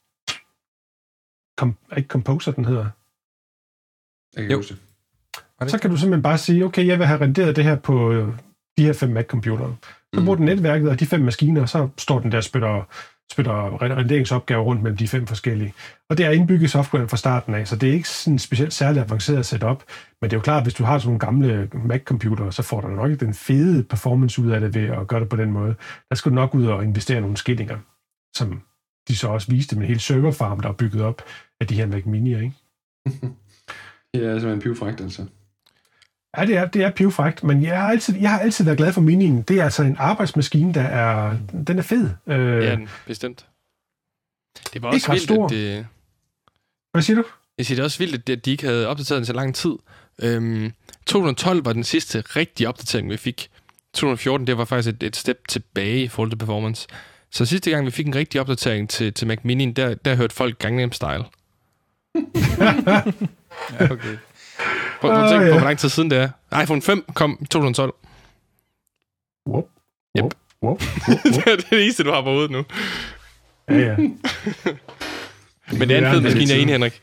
ikke Composer, den hedder... Så kan du simpelthen bare sige, okay, jeg vil have renderet det her på de her 5 Mac-computere. Så bruger den netværket og de 5 maskiner, og så står den der og spytter renderingsopgaver rundt mellem de 5 forskellige. Og det er indbygget softwaren fra starten af, så det er ikke sådan specielt særligt avanceret setup, men det er jo klart, at hvis du har sådan nogle gamle Mac-computere, så får du nok ikke den fede performance ud af det ved at gøre det på den måde. Der skal du nok ud og investere nogle skillinger, som de så også viste med en hel serverfarm, der er bygget op af de her Mac Mini'er, ikke? Det er simpelthen pivfrækt, altså. Ja, det er pivfrækt, men jeg har altid været glad for Minien. Det er altså en arbejdsmaskine, den er fed. Ja, bestemt. Det var også vildt, at det... Hvad siger du? Jeg siger, det er også vildt, at de ikke havde opdateret den så lang tid. 2012 var den sidste rigtige opdatering, vi fik. 2014, det var faktisk et step tilbage i forhold til performance. Så sidste gang, vi fik en rigtig opdatering til Mac Mini, der hørte folk Gangnam Style. Ja, okay. Prøv at tænke på, hvor lang tid siden det er. iPhone 5 kom i 2012. Whoop. Det er det eneste, du har på hovedet nu. Ja. Men det er en fed maskine, jeg er enig, Henrik.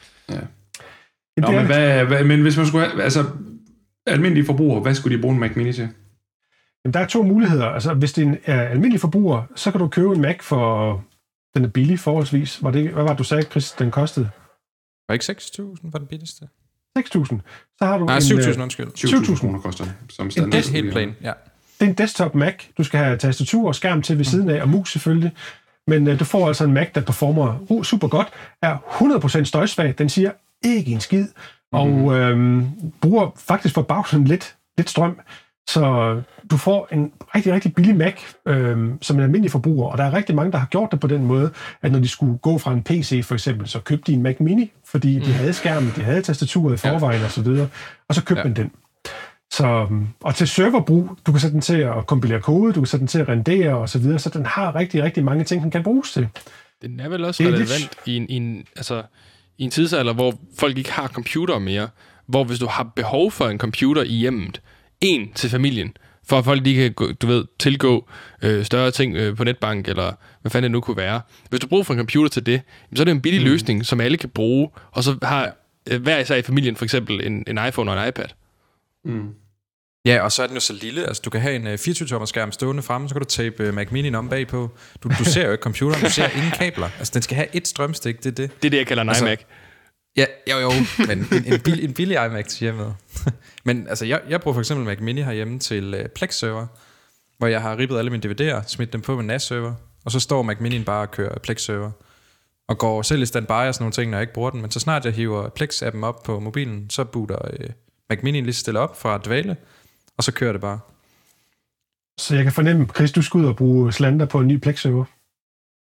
Ja. Men hvis man skulle have... Altså, almindelige forbrugere, hvad skulle de bruge en Mac Mini til? Jamen, der er 2 muligheder. Altså, hvis det er en almindelig forbruger, så kan du købe en Mac for... Den er billig forholdsvis. Hvad var det, du sagde, Chris, den kostede? Var ikke 6.000 for den billigste? 6.000. Så har du 7.000, undskyld. 7.000 kroner koster det, som standard. Det er helt plain, ja. Det er en desktop Mac. Du skal have tastatur og skærm til ved siden af, og mus selvfølgelig. Men du får altså en Mac, der performer super godt, er 100% støjsvag. Den siger ikke en skid, og bruger faktisk forbavsende lidt strøm. Så du får en rigtig, rigtig billig Mac som en almindelig forbruger, og der er rigtig mange, der har gjort det på den måde, at når de skulle gå fra en PC for eksempel, så købte de en Mac Mini, fordi de havde skærmen, de havde tastaturet i forvejen og så videre, og så købte man den. Så, og til serverbrug, du kan sætte den til at kompilere kode, du kan sætte den til at rendere og så videre, så den har rigtig, rigtig mange ting, den kan bruges til. Den er vel også relevant i en tidsalder, hvor folk ikke har computer mere, hvor hvis du har behov for en computer i hjemmet, en til familien, for at folk de kan, tilgå større ting på netbank, eller hvad fanden det nu kunne være. Hvis du bruger for en computer til det, så er det en billig løsning, som alle kan bruge, og så har hver især i familien for eksempel en iPhone og en iPad. Ja, og så er den jo så lille, altså du kan have en 24-tommer skærm stående fremme, så kan du tape Mac Mini'en om bagpå. Du ser jo ikke computeren, du ser ingen kabler. Altså den skal have et strømstik, det er det. Det er det, jeg kalder en iMac. Ja, jo, men en billig iMac til hjemmet. Men altså, jeg bruger for eksempel Mac Mini herhjemme til Plex-server, hvor jeg har rippet alle mine DVD'er, smidt dem på med NAS-server, og så står Mac Mini'en bare og kører Plex-server. Og går selv i standby og sådan nogle ting, når jeg ikke bruger den. Men så snart jeg hiver Plex-appen op på mobilen, så booter Mac Mini'en lige stille op fra dvale, og så kører det bare. Så jeg kan fornemme, Chris, du skal ud og bruge slander på en ny Plex-server?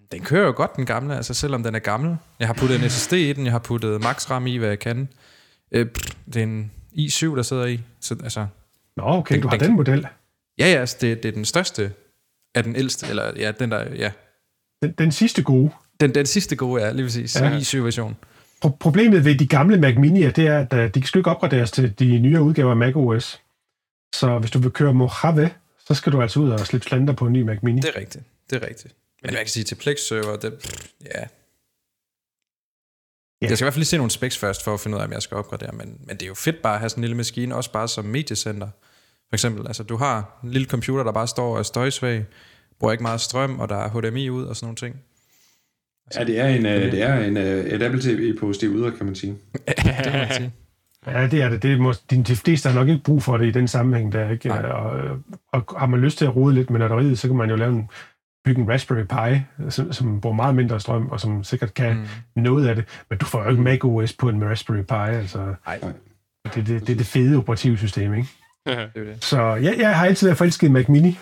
Den kører jo godt, den gamle, altså selvom den er gammel. Jeg har puttet en SSD i den, jeg har puttet max-RAM i, hvad jeg kan. Det er en i7, der sidder i. Så, altså, Nå, okay, du har den model. Ja, altså, det er den største af den ældste, eller ja, den der, ja. Den sidste gode. Den sidste gode, ja, lige præcis. Ja. i7-version. Problemet ved de gamle Mac Mini'er, det er, at de skal ikke opgraderes til de nye udgaver af Mac OS. Så hvis du vil køre Mojave, så skal du altså ud og slippe slander på en ny Mac Mini. Det er rigtigt. Men jeg kan sige, til Plex-server, ja. Jeg skal i hvert fald lige se nogle specs først, for at finde ud af, om jeg skal opgradere. Men det er jo fedt bare at have sådan en lille maskine, også bare som mediecenter. For eksempel, altså du har en lille computer, der bare står og er støjsvag, bruger ikke meget strøm, og der er HDMI ud og sådan nogle ting. Altså, et Apple TV på stiv yder, kan man sige. Det kan man sige. Ja, det er det. De fleste har nok ikke brug for det i den sammenhæng, der ikke. Og har man lyst til at rode lidt med natteriet, så kan man jo bygge en Raspberry Pi, som bruger meget mindre strøm, og som sikkert kan noget af det. Men du får jo ikke Mac OS på en Raspberry Pi, altså. Det er det fede operativsystem, ikke? Så jeg har altid været forelsket i Mac Mini.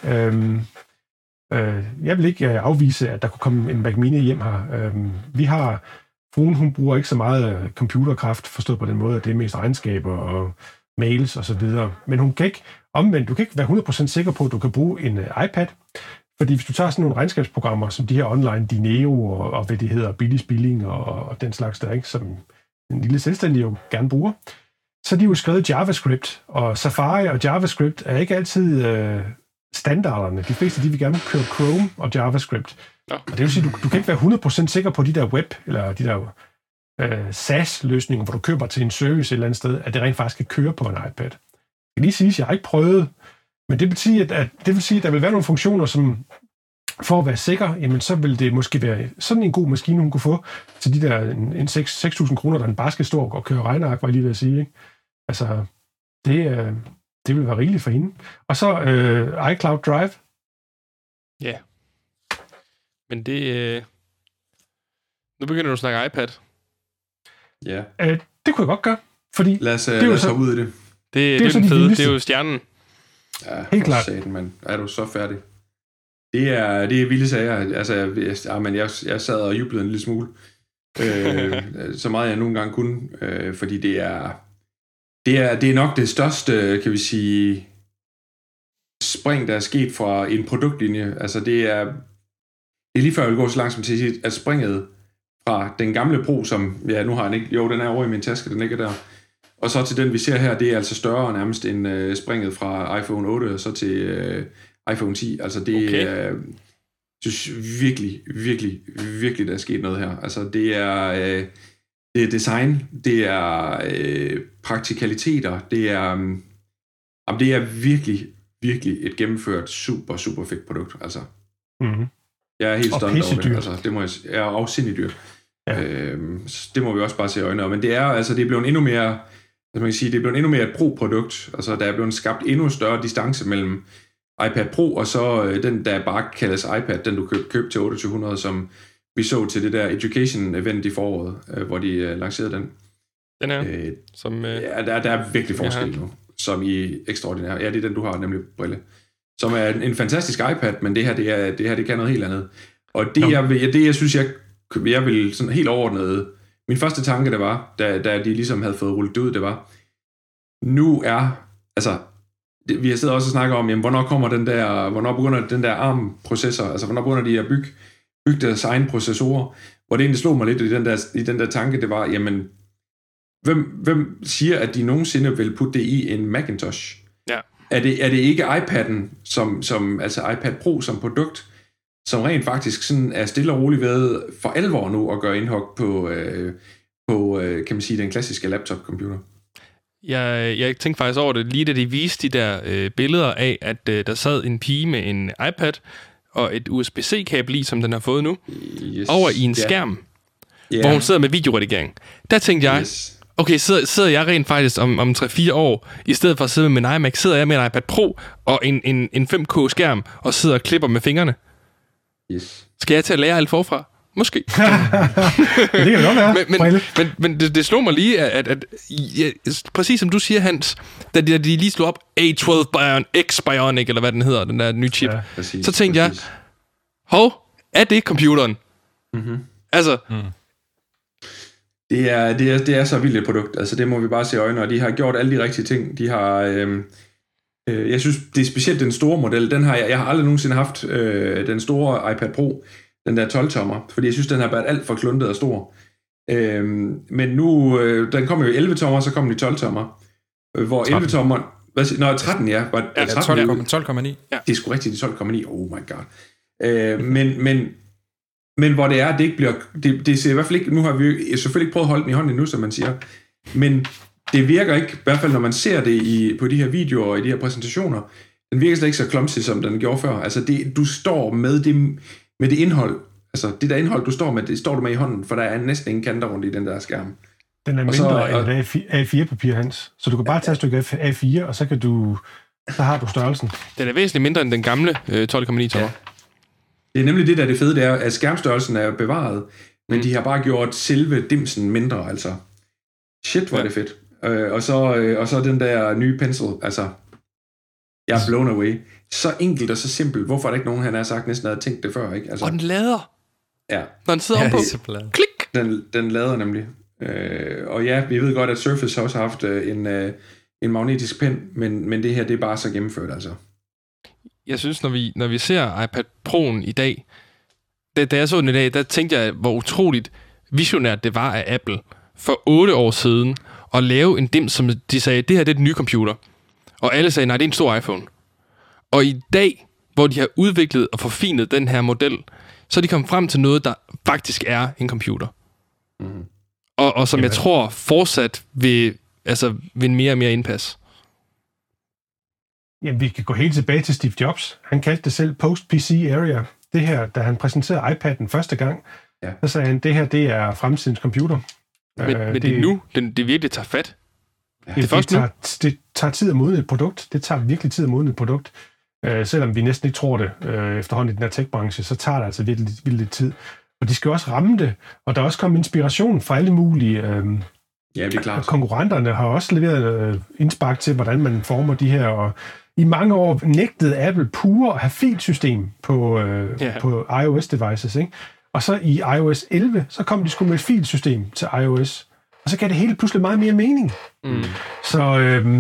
Jeg vil ikke afvise, at der kunne komme en Mac Mini hjem her. Vi har fruen, hun bruger ikke så meget computerkraft, forstået på den måde, at det er mest regnskaber og mails og så videre. Men hun kan ikke omvendt, du kan ikke være 100% sikker på, at du kan bruge en iPad. Fordi hvis du tager sådan nogle regnskabsprogrammer, som de her online, Dineo og hvad det hedder, Billig Spilling og den slags der, ikke, som en lille selvstændig jo gerne bruger, så er de jo skrevet JavaScript, og Safari og JavaScript er ikke altid standarderne. De fleste, de vil gerne køre Chrome og JavaScript. Ja. Og det vil sige, du kan ikke være 100% sikker på de der web, eller de der SaaS-løsninger, hvor du køber til en service et eller andet sted, at det rent faktisk kan køre på en iPad. Jeg kan lige sige, at jeg har ikke prøvet, men det betyder, at der vil være nogle funktioner, som for at være sikker, jamen så vil det måske være sådan en god maskine, hun kunne få til de der 6.000 kroner, der den bare skal stå og køre regneark, var jeg lige ved at sige. Ikke? Altså, det vil være rigeligt for hende. Og så iCloud Drive. Ja. Men det... Nu begynder du at snakke iPad. Ja. Det kunne jeg godt gøre, fordi... Lad os så ud i det. Det er den fede. Det er jo stjernen. Ja, helt klart. Satan, man. Er du så færdig? Det er vilde sager. Altså, jeg sad og jublede en lille smule. Så meget jeg nogle gange kunne. Fordi det er nok det største, kan vi sige, spring, der er sket fra en produktlinje. Altså, det er lige før, jeg vil gå så langsomt til at sige, at springet fra den gamle Pro, som, ja, nu har den ikke, jo, den er over i min taske, den ligger der, og så til den, vi ser her, det er altså større nærmest end springet fra iPhone 8 og så til iPhone 10. Altså, det er, synes virkelig, der er sket noget her. Altså, det er design, det er praktikaliteter, det er virkelig et gennemført super fedt produkt, altså. Mm-hmm. Jeg er helt stolt over det, altså, det må jeg er afsindigt dyrt. Ja. Det må vi også bare se i øjnene. Men det er altså, det er blevet endnu mere, man kan sige, det er blevet endnu mere et Pro-produkt. Altså, der er blevet skabt endnu større distance mellem iPad Pro og så den, der bare kaldes iPad, den du købte til 2800, som vi så til det der Education-event i foråret, hvor de lancerede den. Den er, som... Ja, der er virkelig forskel nu, som i ekstraordinær. Ja, det er den, du har, nemlig brille. Som er en fantastisk iPad, men det her kan noget helt andet. Og jeg synes, jeg vil sådan helt overordnet... Min første tanke, det var, da de ligesom havde fået rullet det ud, det var, nu er... Altså, vi har siddet også og snakket om, jamen, hvornår begynder den der ARM-processor, altså hvornår begynder de at bygge deres egne processorer, hvor det egentlig slog mig lidt i den der tanke, det var, jamen, hvem siger, at de nogensinde vil putte det i en Macintosh? Ja. Er det ikke iPad'en, som altså iPad Pro som produkt, som rent faktisk sådan er stille og roligt ved for alvor nu at gøre indhug på kan man sige, den klassiske laptop-computer? Jeg tænkte faktisk over det, lige da de viste de der billeder af, at der sad en pige med en iPad og et USB-C-kabel i, som den har fået nu, over i en skærm, hvor hun sidder med videoredigering. Der tænkte jeg, okay, sidder jeg rent faktisk om 3-4 år, i stedet for at sidde med min iMac, sidder jeg med en iPad Pro og en 5K-skærm og sidder og klipper med fingrene. Yes. Skal jeg til at lære alt forfra? Måske. Det kan godt være. Men det slog mig lige, at præcis som du siger, Hans, da de lige slog op A12 X Bionic, eller hvad den hedder, den der nye chip, så tænkte jeg, er det computeren? Altså... Det er så vildt et produkt. Altså, det må vi bare se i øjnene, og de har gjort alle de rigtige ting. De har... jeg synes, det er specielt den store model. Den har jeg har aldrig nogensinde haft den store iPad Pro, den der 12-tommer, fordi jeg synes, den har været alt for kluntet og stor. Men nu, den kommer jo i 11-tommer, så kommer de 12-tommer. Hvor 11-tommer... 13, ja. 12,9. Ja. Det er sgu rigtigt, de 12,9. Oh my god. Men hvor det er, det ikke bliver... Det ser i hvert fald ikke... Nu har vi jo selvfølgelig ikke prøvet at holde den i hånden endnu, som man siger. Men det virker ikke, i hvert fald når man ser det på de her videoer og i de her præsentationer, den virker slet ikke så clumsy, som den gjorde før. Altså, du står med det indhold. Altså, det der indhold, du står med, det står du med i hånden, for der er næsten ingen kanter rundt i den der skærm. Den er mindre end A4-papir, Hans. Så du kan bare tage et stykke A4, og så har du størrelsen. Den er væsentligt mindre end den gamle 12,9 tommer. Ja. Det er nemlig det, der er det fede, det er, at skærmstørrelsen er bevaret, men de har bare gjort selve dimsen mindre, altså. Shit, hvor er det fedt. Og så den der nye pencil, altså. Jeg er blown away. Så enkelt og så simpelt. Hvorfor er der ikke nogen, han har sagt, næsten havde tænkt det før, ikke? Altså, og den lader. Ja. Når den sidder ovenpå. Klik! Den lader nemlig. Og ja, vi ved godt, at Surface også har haft en magnetisk pen, men det her, det er bare så gennemført, altså. Jeg synes, når vi ser iPad Pro'en i dag, da jeg så den i dag, der tænkte jeg, hvor utroligt visionært det var af Apple for 8 år siden at lave en dims, som de sagde, det her det er den nye computer. Og alle sagde, nej, det er en stor iPhone. Og i dag, hvor de har udviklet og forfinet den her model, så er de kommet frem til noget, der faktisk er en computer. Mm. Og som jeg tror fortsat vil mere og mere indpas. Jamen, vi kan gå helt tilbage til Steve Jobs. Han kaldte det selv post-PC area. Det her, da han præsenterede iPad'en første gang, så sagde han, det her, det er fremtidens computer. Men det er nu, det virkelig tager fat. Det tager tid at modne et produkt. Det tager virkelig tid at modne et produkt. Selvom vi næsten ikke tror det efterhånden i den her tech-branche, så tager det altså virkelig lidt tid. Og de skal også ramme det. Og der er også kommet inspiration fra alle mulige... Ja, det er klart. Konkurrenterne har også leveret indspark til, hvordan man former de her. Og i mange år nægtede Apple pure at have filsystem på iOS-devices, ikke? Og så i iOS 11, så kom de sgu med et filsystem til iOS. Og så gav det hele pludselig meget mere mening. Mm. Så...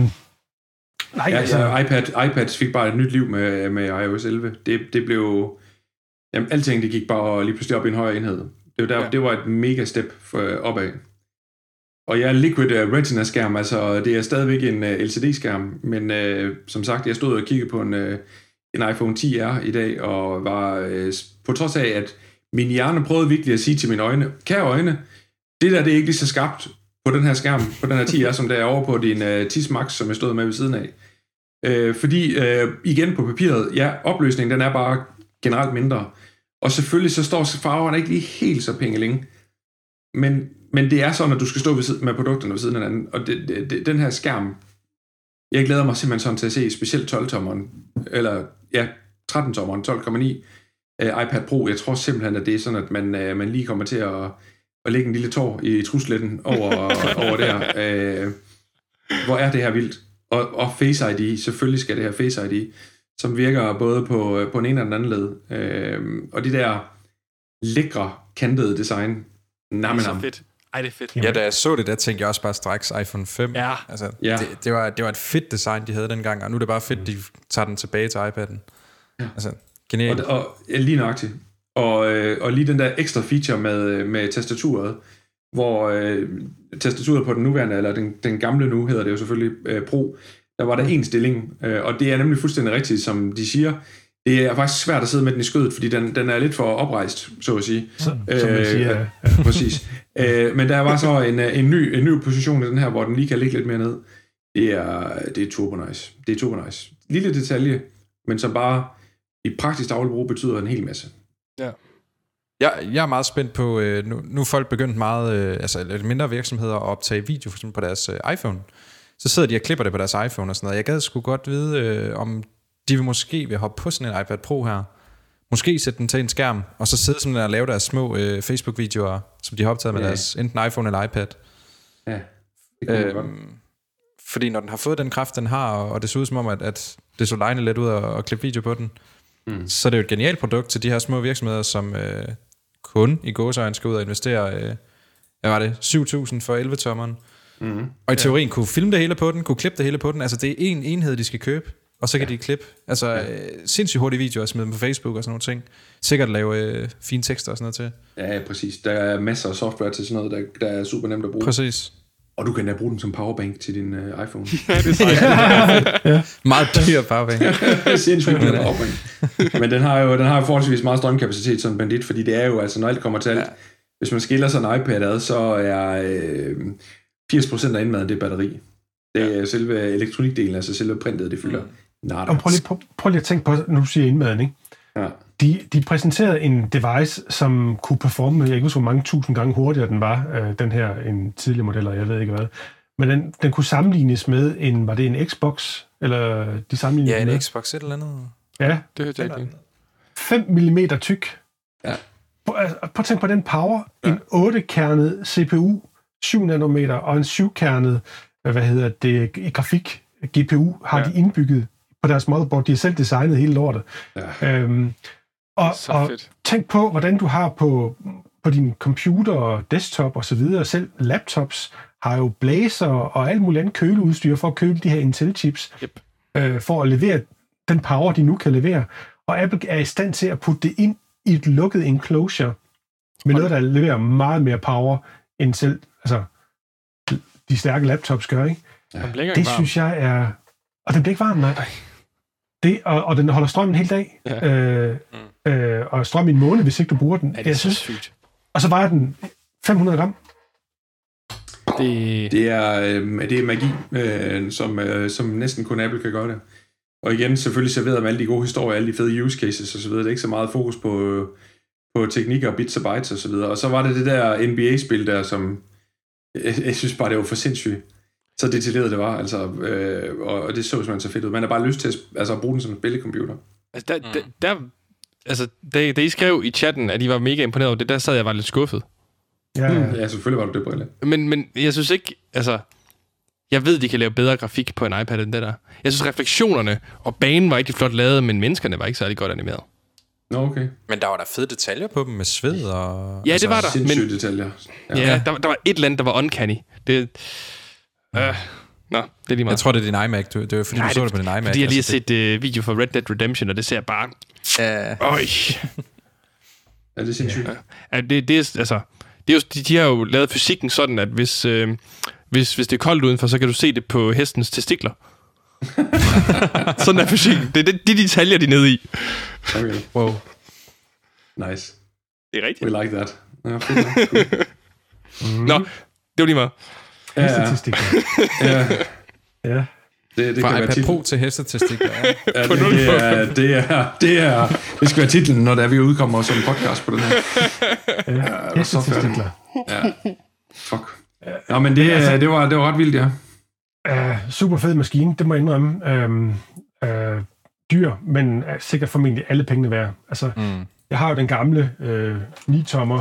iPads fik bare et nyt liv med iOS 11. Det blev... Jamen, alting det gik bare lige pludselig op i en højere enhed. Det var et mega step opad. Og jeg er Liquid Retina-skærm, altså det er stadigvæk en LCD-skærm, men som sagt, jeg stod og kiggede på en iPhone 10R i dag, og var på trods af, at min hjerne prøvede virkelig at sige til mine øjne, kære øjne, det der det er ikke lige så skarpt på den her skærm, på den her 10R, som der er over på din 10 Max, som jeg stod med ved siden af. Fordi igen på papiret, opløsningen den er bare generelt mindre, og selvfølgelig så står farverne ikke lige helt så pengeling, men det er sådan, at du skal stå med produkterne ved siden af hinanden, og den her skærm, jeg glæder mig simpelthen sådan til at se specielt 12-tommeren, eller 13-tommeren, 12,9 iPad Pro. Jeg tror simpelthen, at det er sådan, at man lige kommer til at lægge en lille tår i trusletten over der. Hvor er det her vildt? Og Face ID, selvfølgelig skal det her Face ID, som virker både på den ene og den anden led. Og de der lækre, kantede design. Det er så fedt. Ej, det er fedt. Ja, da jeg så det, der tænkte jeg også bare straks iPhone 5. Ja. Altså, det var et fedt design, de havde dengang, og nu er det bare fedt, de tager den tilbage til iPad'en. Ja. Altså, genialt. Og lige nøjagtigt. Og lige den der ekstra feature med tastaturet, hvor tastaturet på den nuværende, eller den gamle nu, hedder det jo selvfølgelig Pro, der var der en stilling, og det er nemlig fuldstændig rigtigt, som de siger. Det er faktisk svært at sidde med den i skødet, fordi den er lidt for oprejst, så at sige. Som man siger, ja. Præcis. Men der var så en ny position i den her, hvor den lige kan ligge lidt mere ned. Det er turbo nice. Det er turbo nice. Lille detalje, men som bare i praktisk daglig brug betyder en hel masse. Ja. Jeg er meget spændt på, nu er folk begyndt meget, lidt mindre virksomheder at optage video for eksempel på deres iPhone. Så sidder de og klipper det på deres iPhone og sådan noget. Jeg gad sgu godt vide, om de måske vil hoppe på sådan en iPad Pro her. Måske sætte den til en skærm, og så sidde sådan og lave deres små Facebook-videoer, som de har optaget med deres enten iPhone eller iPad. Ja, det kan godt. Fordi når den har fået den kraft, den har, og det ser ud som om, at det så lejende let ud at klippe video på den, så er det jo et genialt produkt til de her små virksomheder, som kun i gåseøjne skal ud og investere, hvad var det, 7.000 for 11-tommeren. Og i teorien kunne filme det hele på den, kunne klippe det hele på den. Altså det er en enhed, de skal købe, og så kan de klippe. Altså sindssygt hurtige videoer og smide dem på Facebook og sådan nogle ting. Sikkert lave fine tekster og sådan noget til. Ja, præcis. Der er masser af software til sådan noget, der er super nemt at bruge. Præcis. Og du kan da bruge den som powerbank til din iPhone. Ja, det er sejt. Meget dyr powerbank. Sindssygt dyr powerbank. Men den har jo forholdsvis meget strømkapacitet som bandit, fordi det er jo, altså når alt kommer til alt, hvis man skiller sådan en iPad ad, så er 80% af indmaden, det er batteri. Det er selve elektronikdelen, altså selve printet, det fylder. Og prøv lige at tænke på, når du siger indmaden, ikke? Ja. De præsenterede en device, som kunne performe, jeg ikke husker, hvor mange tusind gange hurtigere den var, den her, en tidligere model, jeg ved ikke hvad. Men den kunne sammenlignes med var det en Xbox, eller de sammenlignede en med? Xbox et eller andet. Ja. Det hørte jeg ikke. 5 mm tyk. Ja. Prøv at tænke på den power. Ja. En 8-kernet CPU, 7 nanometer, og en 7-kernet, grafik, GPU, har de indbygget på deres motherboard. De har selv designet hele lortet. Ja. Og tænk på, hvordan du har på din computer, desktop og så videre. Selv laptops har jo blazer og alt muligt andet køleudstyr for at køle de her Intel-chips, for at levere den power, de nu kan levere. Og Apple er i stand til at putte det ind i et lukket enclosure med noget, der leverer meget mere power end selv de stærke laptops gør, ikke? Ja. Det synes jeg er... Og den bliver ikke varm, nej. Og den holder strømmen hele dag. Ja. Og strøm i en måned, hvis ikke du bruger den. Ja, det er så sygt. Og så vejer den 500 gram. Det er magi, som næsten kun Apple kan gøre det. Og igen, selvfølgelig serveret med alle de gode historier, alle de fede use cases osv. Det er ikke så meget fokus på teknikker og bits og bytes osv. Og så var det der NBA-spil der, som jeg synes bare, det var for sindssygt. Så detaljeret det var, altså, og det så man så fedt ud. Man har bare lyst til at bruge den som en spillecomputer. Altså, da I skrev i chatten, at I var mega imponeret over det, der sad jeg var lidt skuffet. Ja, selvfølgelig var du det, Brille. Men jeg synes ikke, altså... Jeg ved, de kan lave bedre grafik på en iPad end det der. Jeg synes, refleksionerne og banen var rigtig flot lavet, men menneskerne var ikke særlig godt animeret. Nå, okay. Men der var der fede detaljer på dem med sved og... Ja, det var der. Sindssyge detaljer. Ja, der var et eller andet, der var uncanny. Det... det er lige meget. Jeg tror, det er din iMac. Det var fordi, du så det på din iMac. Fordi jeg lige har set video fra Red Dead Redemption, og det ser bare... Øj. Ja, det er sindssygt. Ja, det er altså... Det er jo, de har jo lavet fysikken sådan, at hvis det er koldt udenfor, så kan du se det på hestens testikler. Sådan er fysikken. Det er de detaljer, de er nede i. Okay. Wow. Nice. Det er rigtigt. We like that. Ja, Nå, det var lige meget. Hestetestikler. Ja. Det fra kan iPad være Pro til hestetestikler. det skal være titlen, når vi udkommer som podcast på den her. Hestetestikler. Ja. Fuck. Ja, men det var ret vildt, ja. Super fed maskine, det må jeg indrømme. Dyr, men sikkert formentlig alle pengene værd. Altså, jeg har jo den gamle 9-tommer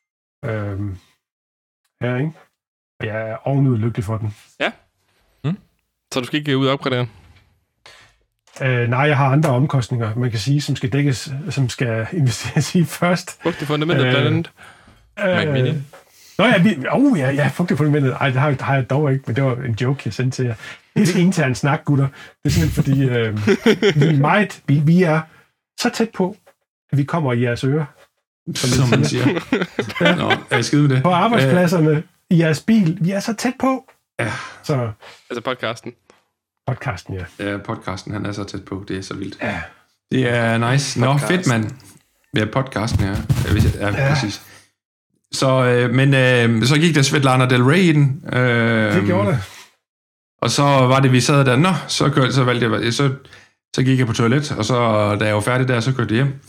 her, ikke? Og jeg er ovenud lykkelig for den. Ja. Så du skal ikke ud og opgradere? Nej, jeg har andre omkostninger, man kan sige, som skal dækkes, som skal investeres i først. Fugtigt fundamentet blandt andet. Mac Mini. Nå ja, fugtigt fundamentet. Ej, det har jeg dog ikke, men det var en joke, jeg sendte til jer. Det er en intern snak, gutter. Det er simpelthen fordi, vi er så tæt på, at vi kommer i jeres ører. Som man siger. Ja. Nå, jeg skide med det. På arbejdspladserne, i jeres bil, vi er så tæt på. Ja. Så. Altså podcasten. Podcasten, ja. Ja, podcasten, han er så tæt på. Det er så vildt. Ja. Det er nice. Nå, fedt, mand. Ja, podcasten, ja. Ja, præcis. Så, så gik der Svetlana Del Rey i den. Det gjorde det. Og så var det, vi sad der. Så valgte jeg, så gik jeg på toilet, og så, da jeg var færdig der, så kørte jeg hjem.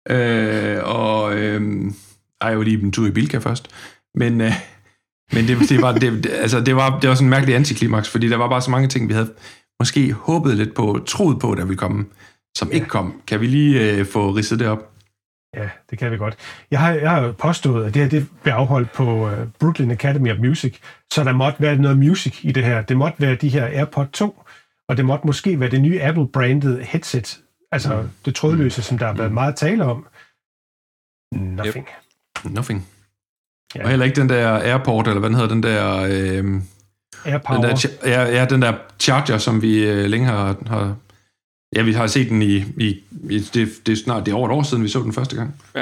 Jeg var lige en tur i Bilka først. Men det var sådan en mærkelig antiklimaks, fordi der var bare så mange ting, vi havde måske håbet lidt på, troet på, der ville komme, som ikke kom. Kan vi lige få ridset det op? Ja, det kan vi godt. Jeg har jo påstået, at det her det bliver afholdt på Brooklyn Academy of Music, så der måtte være noget music i det her. Det måtte være de her AirPods 2, og det måtte måske være det nye Apple-branded headset, altså det trådløse, som der har været meget tale om. Nothing. Nothing. Ja. Og heller ikke den der Airport, eller hvad den hedder, den der... AirPower. Den der Charger, som vi længe har... Ja, vi har set den i det er snart det er over et år siden, vi så den første gang. Ja.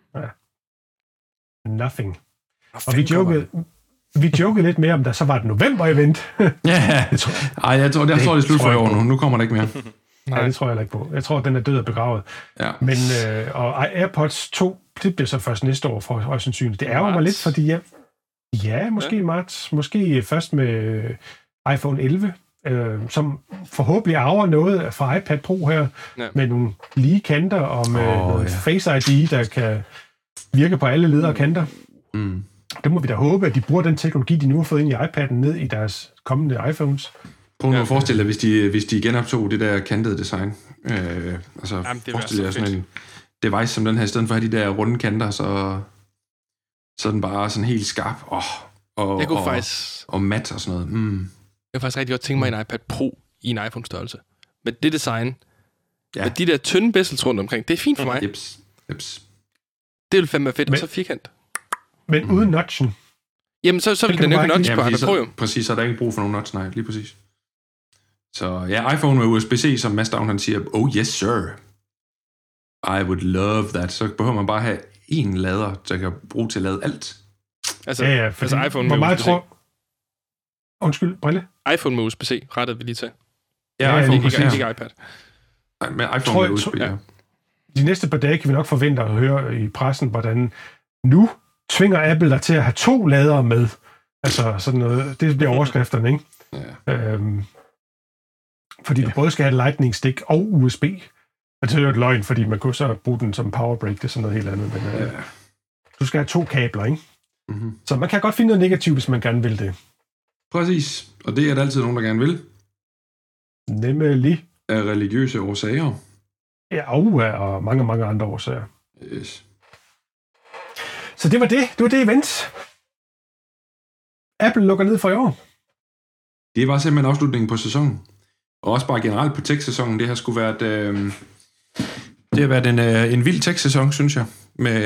Nothing. Og vi jokede lidt mere om, der så var et november-event. Ja, jeg tror, det er slut for i år nu. Nu kommer der ikke mere. Nej, det tror jeg ikke på. Jeg tror, den er død og begravet. Ja. Men, og AirPods 2, det bliver så først næste år for højst sandsynligt. Det ærger mig lidt, fordi måske marts. Måske først med iPhone 11, som forhåbentlig arver noget fra iPad Pro her, med nogle lige kanter og med Face ID, der kan virke på alle ledere kanter. Mm. Det må vi da håbe, at de bruger den teknologi, de nu har fået ind i iPad'en, ned i deres kommende iPhones. Prøv nu at forestille dig, hvis de genoptog det der kantede design. Forestil jer sådan en device som den her, i stedet for at have de der runde kanter, så den bare sådan helt skarp og mat og sådan noget. Mm. Jeg kunne faktisk rigtig godt tænke mig en iPad Pro i en iPhone-størrelse. Med det design, med de der tynde bezels rundt omkring, det er fint for mig. Jeps. Det vil fandme fedt, og så firkant. Men uden notchen. Jamen, så vil den jo ikke notch på iPad Pro, jo. Præcis, så er der ikke brug for nogen notch, nej, lige præcis. Så ja, iPhone med USB-C, som Mads Down, han siger, oh yes sir, I would love that. Så behøver man bare have en lader, der kan bruge til at lade alt. Altså iPhone med USB-C. Undskyld, Brille? iPhone med USB-C, rettede vi lige til. Ja, iPhone ikke iPad. Nej, men iPhone med USB, ja. De næste par dage kan vi nok forvente at høre i pressen, hvordan nu tvinger Apple dig til at have 2 ladere med. Altså sådan noget, det bliver overskrifterne, ikke? Ja. Fordi du både skal have et lightning stick og USB. Og det er jo et løgn, fordi man kunne så bruge den som power break, det er sådan noget helt andet. Men, du skal have 2 kabler, ikke? Mm-hmm. Så man kan godt finde noget negativt, hvis man gerne vil det. Præcis, og det er der altid nogen, der gerne vil. Nemlig. Af religiøse årsager. Ja, og mange, mange andre årsager. Yes. Så det var det event. Apple lukker ned for i år. Det var simpelthen afslutningen på sæsonen. Og også bare generelt på tech-sæsonen. Det har sgu været, det har været en vild tech-sæson, synes jeg. Med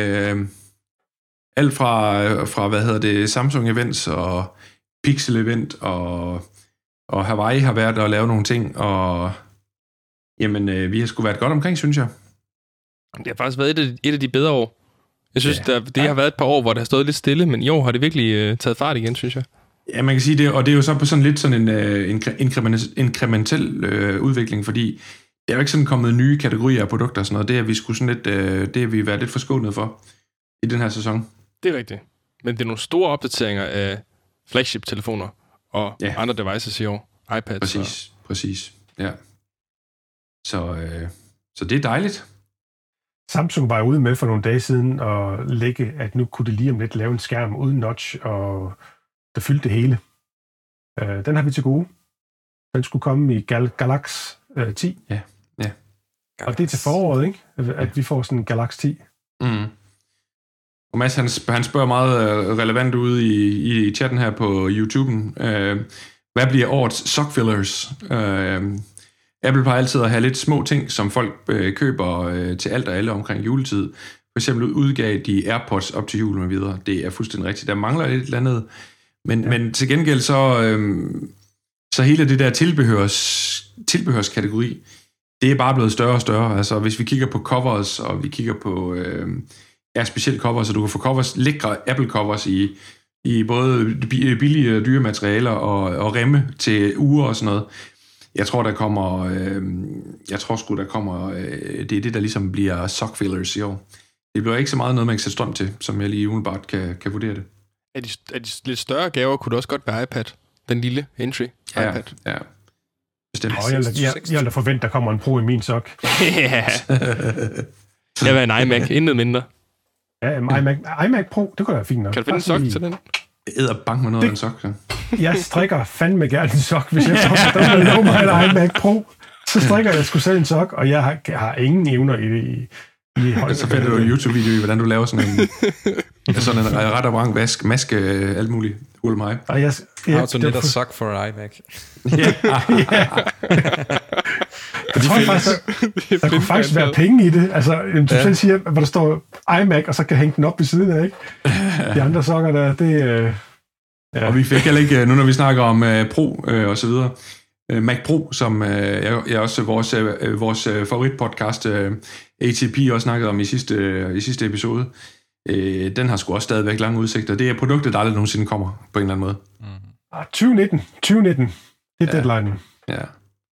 alt fra Samsung-events og Pixel-event og Hawaii har været og lavet nogle ting. Og jamen, vi har sgu været godt omkring, synes jeg. Det har faktisk været et af de bedre år. Jeg synes, det har været et par år, hvor det har stået lidt stille, men i år har det virkelig taget fart igen, synes jeg. Ja, man kan sige det, og det er jo så på sådan lidt sådan en inkrementel udvikling, fordi der er jo ikke sådan kommet nye kategorier af produkter og sådan noget. Det er vi sgu sådan lidt, det har vi været lidt forskånet for i den her sæson. Det er rigtigt. Men det er nogle store opdateringer af flagship-telefoner og andre devices i år. iPads. Præcis. Ja. Så det er dejligt. Samsung var ude med for nogle dage siden og lægge, at nu kunne det lige om lidt lave en skærm uden notch, og der fyldte det hele. Den har vi til gode. Den skulle komme i Galax 10. Ja. Og det er til foråret, ikke? At vi får sådan en Galax 10. Mm. Og Mads, han spørger meget relevant ude i chatten her på YouTube'en. Hvad bliver årets sockfillers? Apple plejer altid at have lidt små ting, som folk køber til alt og alle omkring juletid. For eksempel udgav de AirPods op til jul med videre. Det er fuldstændig rigtigt. Der mangler et eller andet. Men til gengæld så hele det der tilbehørskategori, det er bare blevet større og større. Altså hvis vi kigger på covers, og vi kigger på specielt covers, så du kan få covers, lækre Apple covers i både billige og dyre materialer og remme til uger og sådan noget. Jeg tror, der kommer... det er det, der ligesom bliver sock fillers i år. Det bliver ikke så meget noget, man kan sætte strøm til, som jeg lige umiddelbart kan vurdere det. Er de lidt større gaver, kunne det også godt være iPad? Den lille entry iPad. Ja. Bestemt. Jeg vil da forvente, der kommer en Pro i min sok. Ja. Jeg vil have en iMac, intet mindre. Ja, iMac Pro, det kunne være fint nok. Kan du finde en sok til den? Æder bank med noget af en sok, så. Jeg strikker fandme gerne en sok, hvis jeg så der vil lave mig en iMac Pro. Så strikker jeg sgu selv en sok, og jeg har ingen evner i så finder du en YouTube-video i, hvordan du laver sådan en ret og brang maske, alt muligt. Hul mig. How to knit a sock for an iMac. Jeg tror faktisk, der kunne faktisk være penge i det. Altså, du selv siger, hvor der står iMac, og så kan hænge den op ved siden af, ikke? De andre sokker der, det... Ja. Og vi fik heller ikke, nu når vi snakker om Pro og så videre, Mac Pro, som jeg også vores favoritpodcast, ATP, også snakkede om i sidste episode, den har sgu også stadigvæk lange udsigter. Det er produktet, der aldrig nogensinde kommer på en eller anden måde. 2019, det er deadline. Ja.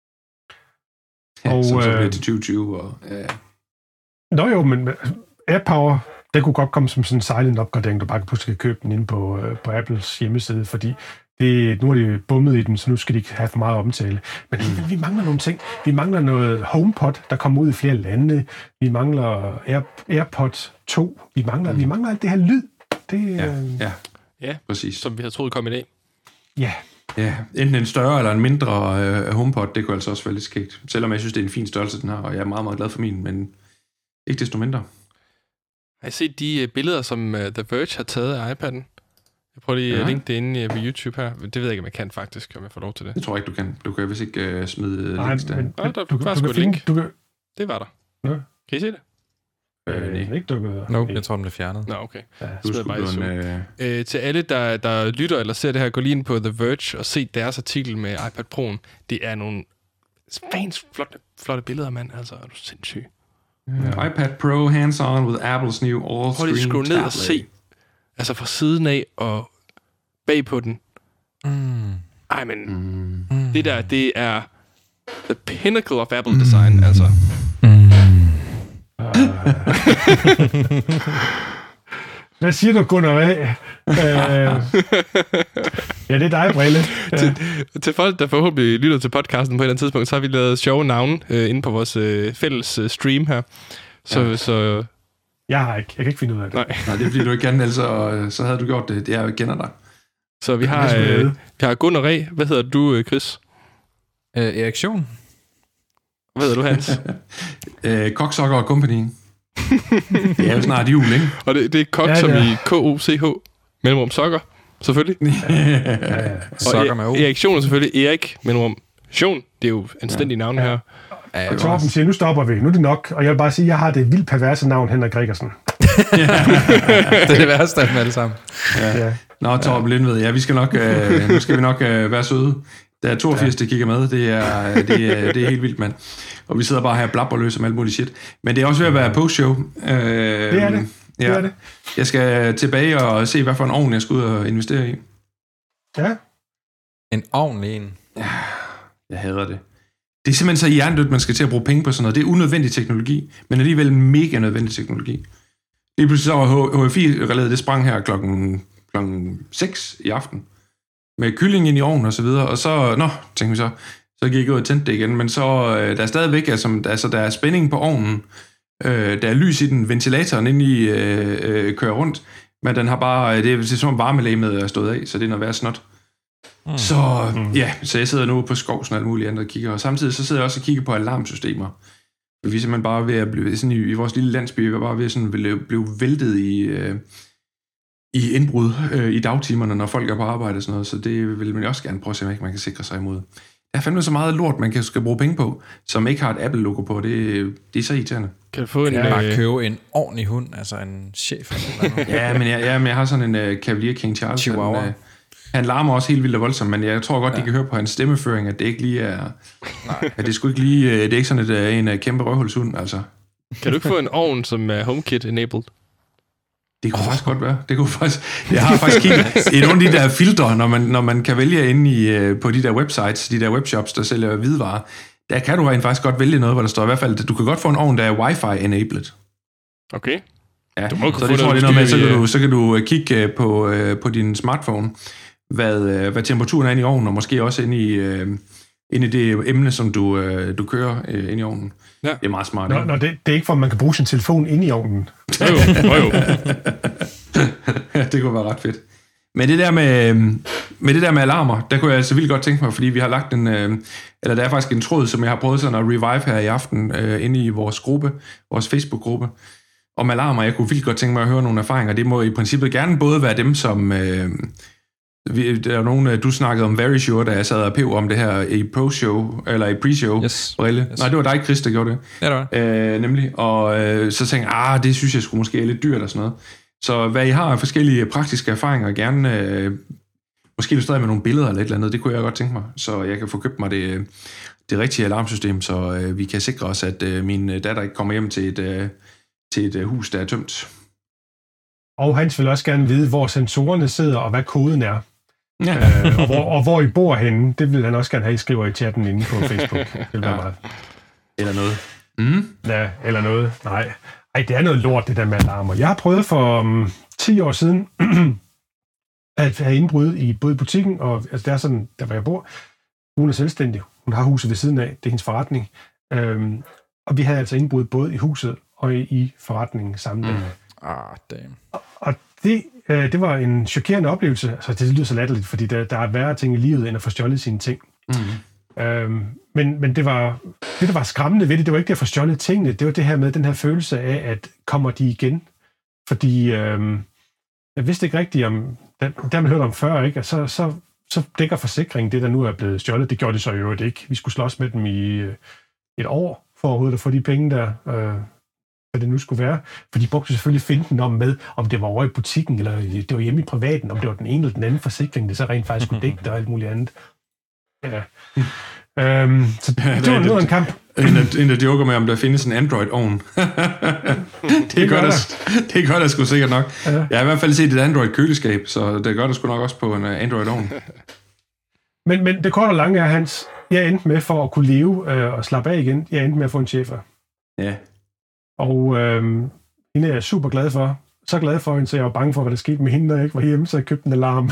Og, som så bliver til 2020. Og, Nå jo, men AirPower, det kunne godt komme som sådan en silent opgradering, du bare kan pludselig købe den inde på Apples hjemmeside, fordi nu er de bummet i den, så nu skal de ikke have for meget omtale. Men vi mangler nogle ting. Vi mangler noget HomePod, der kommer ud i flere lande. Vi mangler AirPods 2. Vi mangler alt det her lyd. Det, ja, præcis. Som vi havde troet kom i dag. Ja. Ja, enten en større eller en mindre HomePod, det kunne altså også være lidt skægt. Selvom jeg synes, det er en fin størrelse, den har, og jeg er meget, meget glad for min, men ikke desto mindre. Har I set de billeder, som The Verge har taget af iPad'en? Jeg prøver lige at linke det inde på YouTube her. Det ved jeg ikke, om jeg kan faktisk, om jeg får lov til det. Det tror jeg ikke, du kan. Du kan vist ikke smide links der. Du kan faktisk link. Det var der. Ja. Kan I se det? Ikke dukket. Nope, jeg tror, den blev fjernet. Nå, okay. Ja, du bare til alle, der lytter eller ser det her, gå lige ind på The Verge og se deres artikel med iPad Pro'en. Det er nogle flotte billeder, mand. Altså, er du sindssyg. iPad Pro hands-on with Apple's new all-screen tablet. Prøv lige at skrue ned og se. Altså fra siden af og bag på den. Ej, men det der, det er the pinnacle of Apple design, altså. Hvad siger du, Gunnar A? Ja, det er dig, Brille. Til folk, der forhåbentlig lytter til podcasten på et eller andet tidspunkt, så har vi lavet sjove navne inde på vores fælles stream her. Så jeg kan ikke finde ud af det. Nej, det er fordi, du ikke kan, altså, så havde du gjort det. Jeg kender dig. Så vi har Gunnar Ræ. Hvad hedder du, Chris? Erektion. Hvad hedder du, Hans? Koksokker og Company. Det er jo snart jul, ikke? Og det er kok som i KOCH, mellemrum sokker, selvfølgelig. Sokker med O. Erektion er selvfølgelig Erik, mellemrum Sion. Det er jo anstændige navn her. Og Torben siger, nu stopper vi. Nu er det nok. Og jeg vil bare sige, at jeg har det vildt perverse navn, Henrik Gregersen. Det er det værste af dem alle sammen. Ja. Nå, Torben Lindved, vi skal nok, nu skal vi nok være søde. Der er 82, der kigger med. Det er helt vildt, mand. Og vi sidder bare her og blabber løs om alt muligt shit. Men det er også ved at være postshow. Det er det. Ja. Det er det. Jeg skal tilbage og se, hvad for en ovn jeg skal ud og investere i. Ja. En ordentlig en. Ja, jeg hader det. Det er simpelthen så hjernedødt, man skal til at bruge penge på sådan noget. Det er unødvendig teknologi, men alligevel mega nødvendig teknologi. Lige pludselig så var HFI-relæet, det sprang her klokken 6 i aften. Med kylling ind i ovnen og så videre, og så, tænkte vi så gik jeg ud og tændte det igen, men så, der er stadigvæk, der er spænding på ovnen, der er lys i den, ventilatoren inde i kører rundt, men den har bare, det er som varmelægemet er stået af, så det er noget værd snot. Så jeg sidder nu på Skovsen og alt muligt andet og kigger, og samtidig så sidder jeg også og kigger på alarmsystemer. Vi er simpelthen bare ved at blive, sådan i vores lille landsby, vi er bare ved at sådan blive væltet i indbrud i dagtimerne, når folk er på arbejde og sådan noget, så det vil man også gerne prøve at se, om man kan sikre sig imod. Der er fandme så meget lort, man skal bruge penge på, som ikke har et Apple-logo på. Det er så irriterende. Kan du få en... bare købe en ordentlig hund, altså en chef eller noget. men jeg har sådan en Cavalier King Charles. Chihuahua. Han larmer også helt vildt og voldsomt, men jeg tror godt, de kan høre på hans stemmeføring, at det ikke lige er... at det sgu ikke lige... Det er ikke sådan en kæmpe røvhulshund, altså. Kan du ikke få en ovn, som er HomeKit-enabled? Det kunne faktisk godt være. Jeg har faktisk kigget i nogle af de der filtre, når man kan vælge inde på de der websites, de der webshops, der sælger hvidevarer. Der kan du rent faktisk godt vælge noget, hvor der står i hvert fald, du kan godt få en ovn, der er Wi-Fi-enabled. Okay. Ja, så det tror jeg, det er noget med, så kan du kigge på din smartphone, hvad temperaturen er inde i ovnen, og måske også inde i det emne, som du kører ind i ovnen. Ja. Det er meget smart. Det er ikke for, at man kan bruge sin telefon inde i ovnen. Jo. Det kunne være ret fedt. Men det der med alarmer, der kunne jeg altså vildt godt tænke mig, fordi vi har lagt eller der er faktisk en tråd, som jeg har prøvet sådan at revive her i aften, inde i vores gruppe, vores Facebook-gruppe, om alarmer. Jeg kunne vildt godt tænke mig at høre nogle erfaringer. Det må i princippet gerne både være dem, Der er nogen, du snakkede om Verisure, da jeg sad og pev om det her i pro-show, eller i pre-show. Yes. Nej, det var dig, Chris, der gjorde det. Ja, det var. Nemlig. Og så tænkte jeg, det synes jeg skulle måske er lidt dyrt og sådan noget. Så hvad I har af forskellige praktiske erfaringer, gerne måske illustreret med nogle billeder eller et eller andet, det kunne jeg godt tænke mig. Så jeg kan få købt mig det rigtige alarmsystem, så vi kan sikre os, at min datter ikke kommer hjem til et hus, der er tømt. Og han vil også gerne vide, hvor sensorerne sidder, og hvad koden er. Ja. Og hvor I bor henne. Det vil han også gerne have, I skriver i chatten inde på Facebook. Det vil være meget. Eller noget. Mm. Ja, eller noget. Nej. Ej, det er noget lort, det der med alarmer. Jeg har prøvet for 10 år siden at have indbrud i både butikken, og altså, det er sådan, der hvor jeg bor. Hun er selvstændig. Hun har huset ved siden af. Det er hendes forretning. Og vi havde altså indbrud både i huset og i forretningen sammen. Damn. Og det var en chokerende oplevelse. Altså, det lyder så latterligt, fordi der er værre ting i livet, end at få stjålet sine ting. Men det der var skræmmende ved det var ikke det at få stjålet tingene. Det var det her med den her følelse af, at kommer de igen? Fordi jeg vidste ikke rigtigt om... Der man hørte om før, ikke? Så dækker forsikringen det, der nu er blevet stjålet. Det gjorde det så i øvrigt ikke. Vi skulle slås med dem i et år, for overhovedet at få de penge der... hvad det nu skulle være. For de brugte selvfølgelig finten om det var over i butikken, eller det var hjemme i privaten, om det var den ene eller den anden forsikring, det så rent faktisk skulle dække og alt muligt andet. Ja. Så det var noget en kamp. En der joker med, om der findes en Android-ovn. det gør der sgu sikkert nok. Ja. Jeg har i hvert fald set et Android-køleskab, så det gør der sgu nok også på en Android-ovn. Men det korte og lange er, Hans, jeg endte med for at kunne leve og slappe af igen, jeg endte med at få en chefer. Ja. Og hende er jeg super glad for. Så glad for hende, så jeg var bange for, hvad der skete med hende, når jeg ikke var hjemme, så jeg købte en alarm.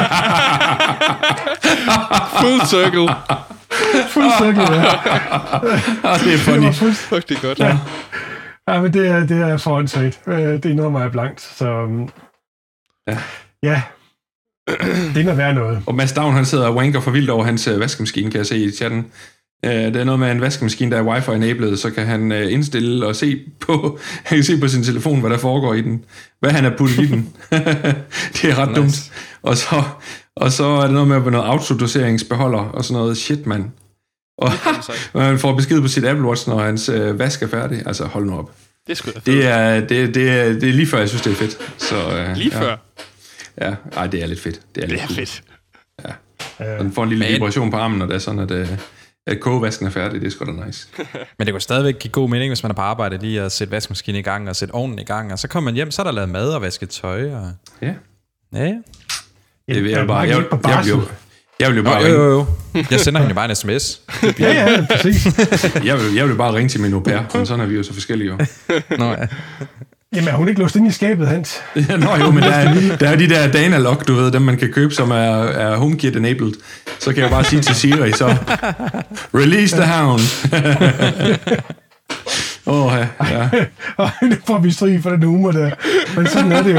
Full circle. Full circle, ja. Det er funny. Det er godt. Ja, men det er forhåndsagt. Det er noget meget blankt, så ja. Det er noget værd noget. Og Mads Dagn, han sidder og wanker for vildt over hans vaskemaskine, kan jeg se i chatten. Det er noget med en vaskemaskine, der er wifi-enabled, så kan han indstille og se på sin telefon, hvad der foregår i den. Hvad han er puttet i den. Det er ret dumt. Og så er det noget med noget autodoseringsbeholder og sådan noget. Shit, mand. Og man får besked på sit Apple Watch, når hans vask er færdig. Altså, hold nu op. Det er lige før, jeg synes, det er fedt. Så, lige før? Ja, ej, det er lidt fedt. Det er fedt. Ja. Og den får en lille vibration på armen, når det er sådan, at kogevasken er færdig. Det er sgu da nice. Men det kunne stadigvæk give god mening, hvis man er på arbejde, lige at sætte vaskemaskinen i gang og sætte ovnen i gang, og så kommer man hjem, så er der lavet mad og vasket tøj. Og... Ja. Ja. Det vil jeg bare... Jeg vil jo bare ringe. Jo. Jeg sender hende bare en sms. Ja, præcis. Jeg vil bare ringe til min au pair, men sådan er vi jo så forskellige jo. Nå ja. Jamen, er hun ikke låst ind i skabet, Hans? Nå jo, men der er de der Dana-lock, du ved, dem man kan købe, som er HomeKit-enabled. Så kan jeg bare sige til Siri, så... Release the hound! Ja. Nu får vi strig for den humor der. Men sådan er det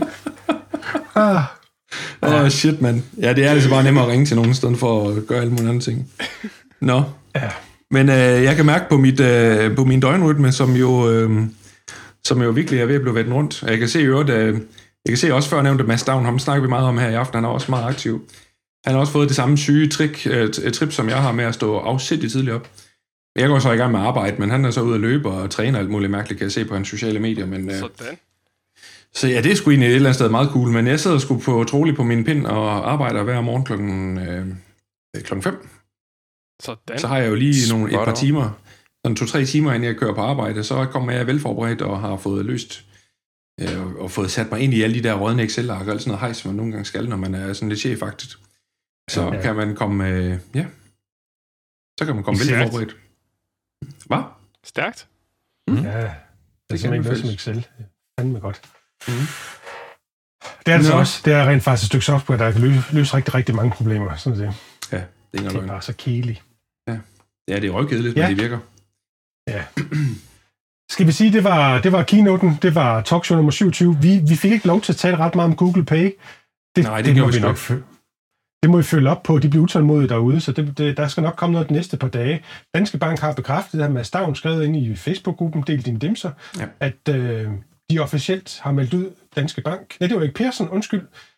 jo. Shit, mand. Ja, det er altså bare nemmere at ringe til nogen, stedet for at gøre alle mulige andre ting. Nå. Ja. Men jeg kan mærke på min døgnrytme, som jo virkelig er ved at blive vendt rundt. Jeg kan se jeg kan se også før nævnte Mads Dagn, ham snakker vi meget om her i aften, han er også meget aktiv. Han har også fået det samme syge trip, som jeg har med at stå afsindigt tidligt op. Jeg går så i gang med arbejde, men han er så ude at løbe og træne alt muligt mærkeligt, kan jeg se på hans sociale medier. Men, sådan. Så ja, det er sgu egentlig et eller andet sted meget cool, men jeg sidder sgu troligt på min pind og arbejder hver morgen klokken 5. Sådan. Så har jeg jo lige et par timer, sådan 2-3 timer, inden jeg kører på arbejde, så kommer jeg velforberedt og har fået løst og fået sat mig ind i alle de der rådne Excel-ark og alt sådan noget hejs, som man nogle gange skal, når man er sådan lidt chefagtigt. Så kan man komme, så kan man komme velforberedt. Hvad? Stærkt. Ja, det er simpelthen ikke noget som Excel. Fandme godt. Det er altså også, det er rent faktisk et stykke software, der kan løse rigtig, rigtig mange problemer. Sådan det. Ja, det er bare så kedeligt. Ja, det er røvkedeligt, men det virker. Ja. Skal vi sige, det var keynoten, det var talkshow nummer 27. Vi fik ikke lov til at tale ret meget om Google Pay. Det må vi nok. Det må vi følge op på. De bliver utålmodige derude, så der skal nok komme noget de næste par dage. Danske Bank har bekræftet, at Mads Dagn skrevet ind i Facebook-gruppen Del Dine Dimser, at de officielt har meldt ud Danske Bank. Nej, det var ikke Persson, undskyld.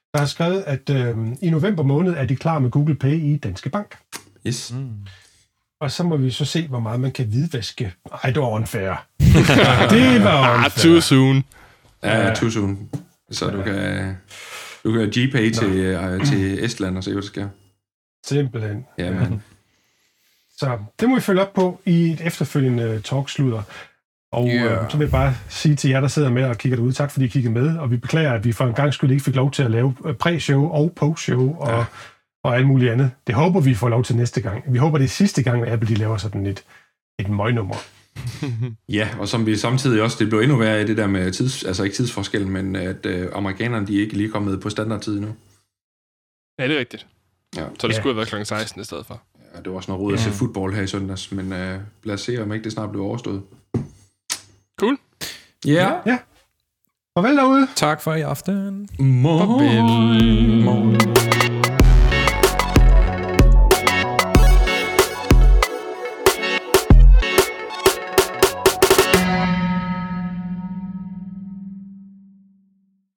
der har skrevet, at i november måned er de klar med Google Pay i Danske Bank. Yes. Og så må vi så se, hvor meget man kan hvidvaske. Ej, det var unfair. Det var unfair. Too soon. Ja, too soon. Så du kan G-Pay til Estland og se, hvad der sker. Simpelthen. Ja, man. Så det må vi følge op på i et efterfølgende talksluder. Og så vil jeg bare sige til jer, der sidder med og kigger derude, tak fordi I kiggede med, og vi beklager, at vi for en gang skyld ikke fik lov til at lave pre-show og post-show og alt muligt andet. Det håber vi får lov til næste gang. Vi håber, det er sidste gang, at Apple de laver sådan et møgnummer. Ja, og som vi samtidig også, det blev endnu værre i det der med altså ikke tidsforskellen, men at amerikanerne, de er ikke lige kommet på standardtid endnu. Ja, det er rigtigt. Ja. Så det skulle have været kl. 16 i stedet for. Ja, det var også noget råd at se fodbold her i søndags, men lad os se, om ikke det snart bliver overstået. Cool. Ja. Farvel derude. Tak for i aften. Morgen. Morgen.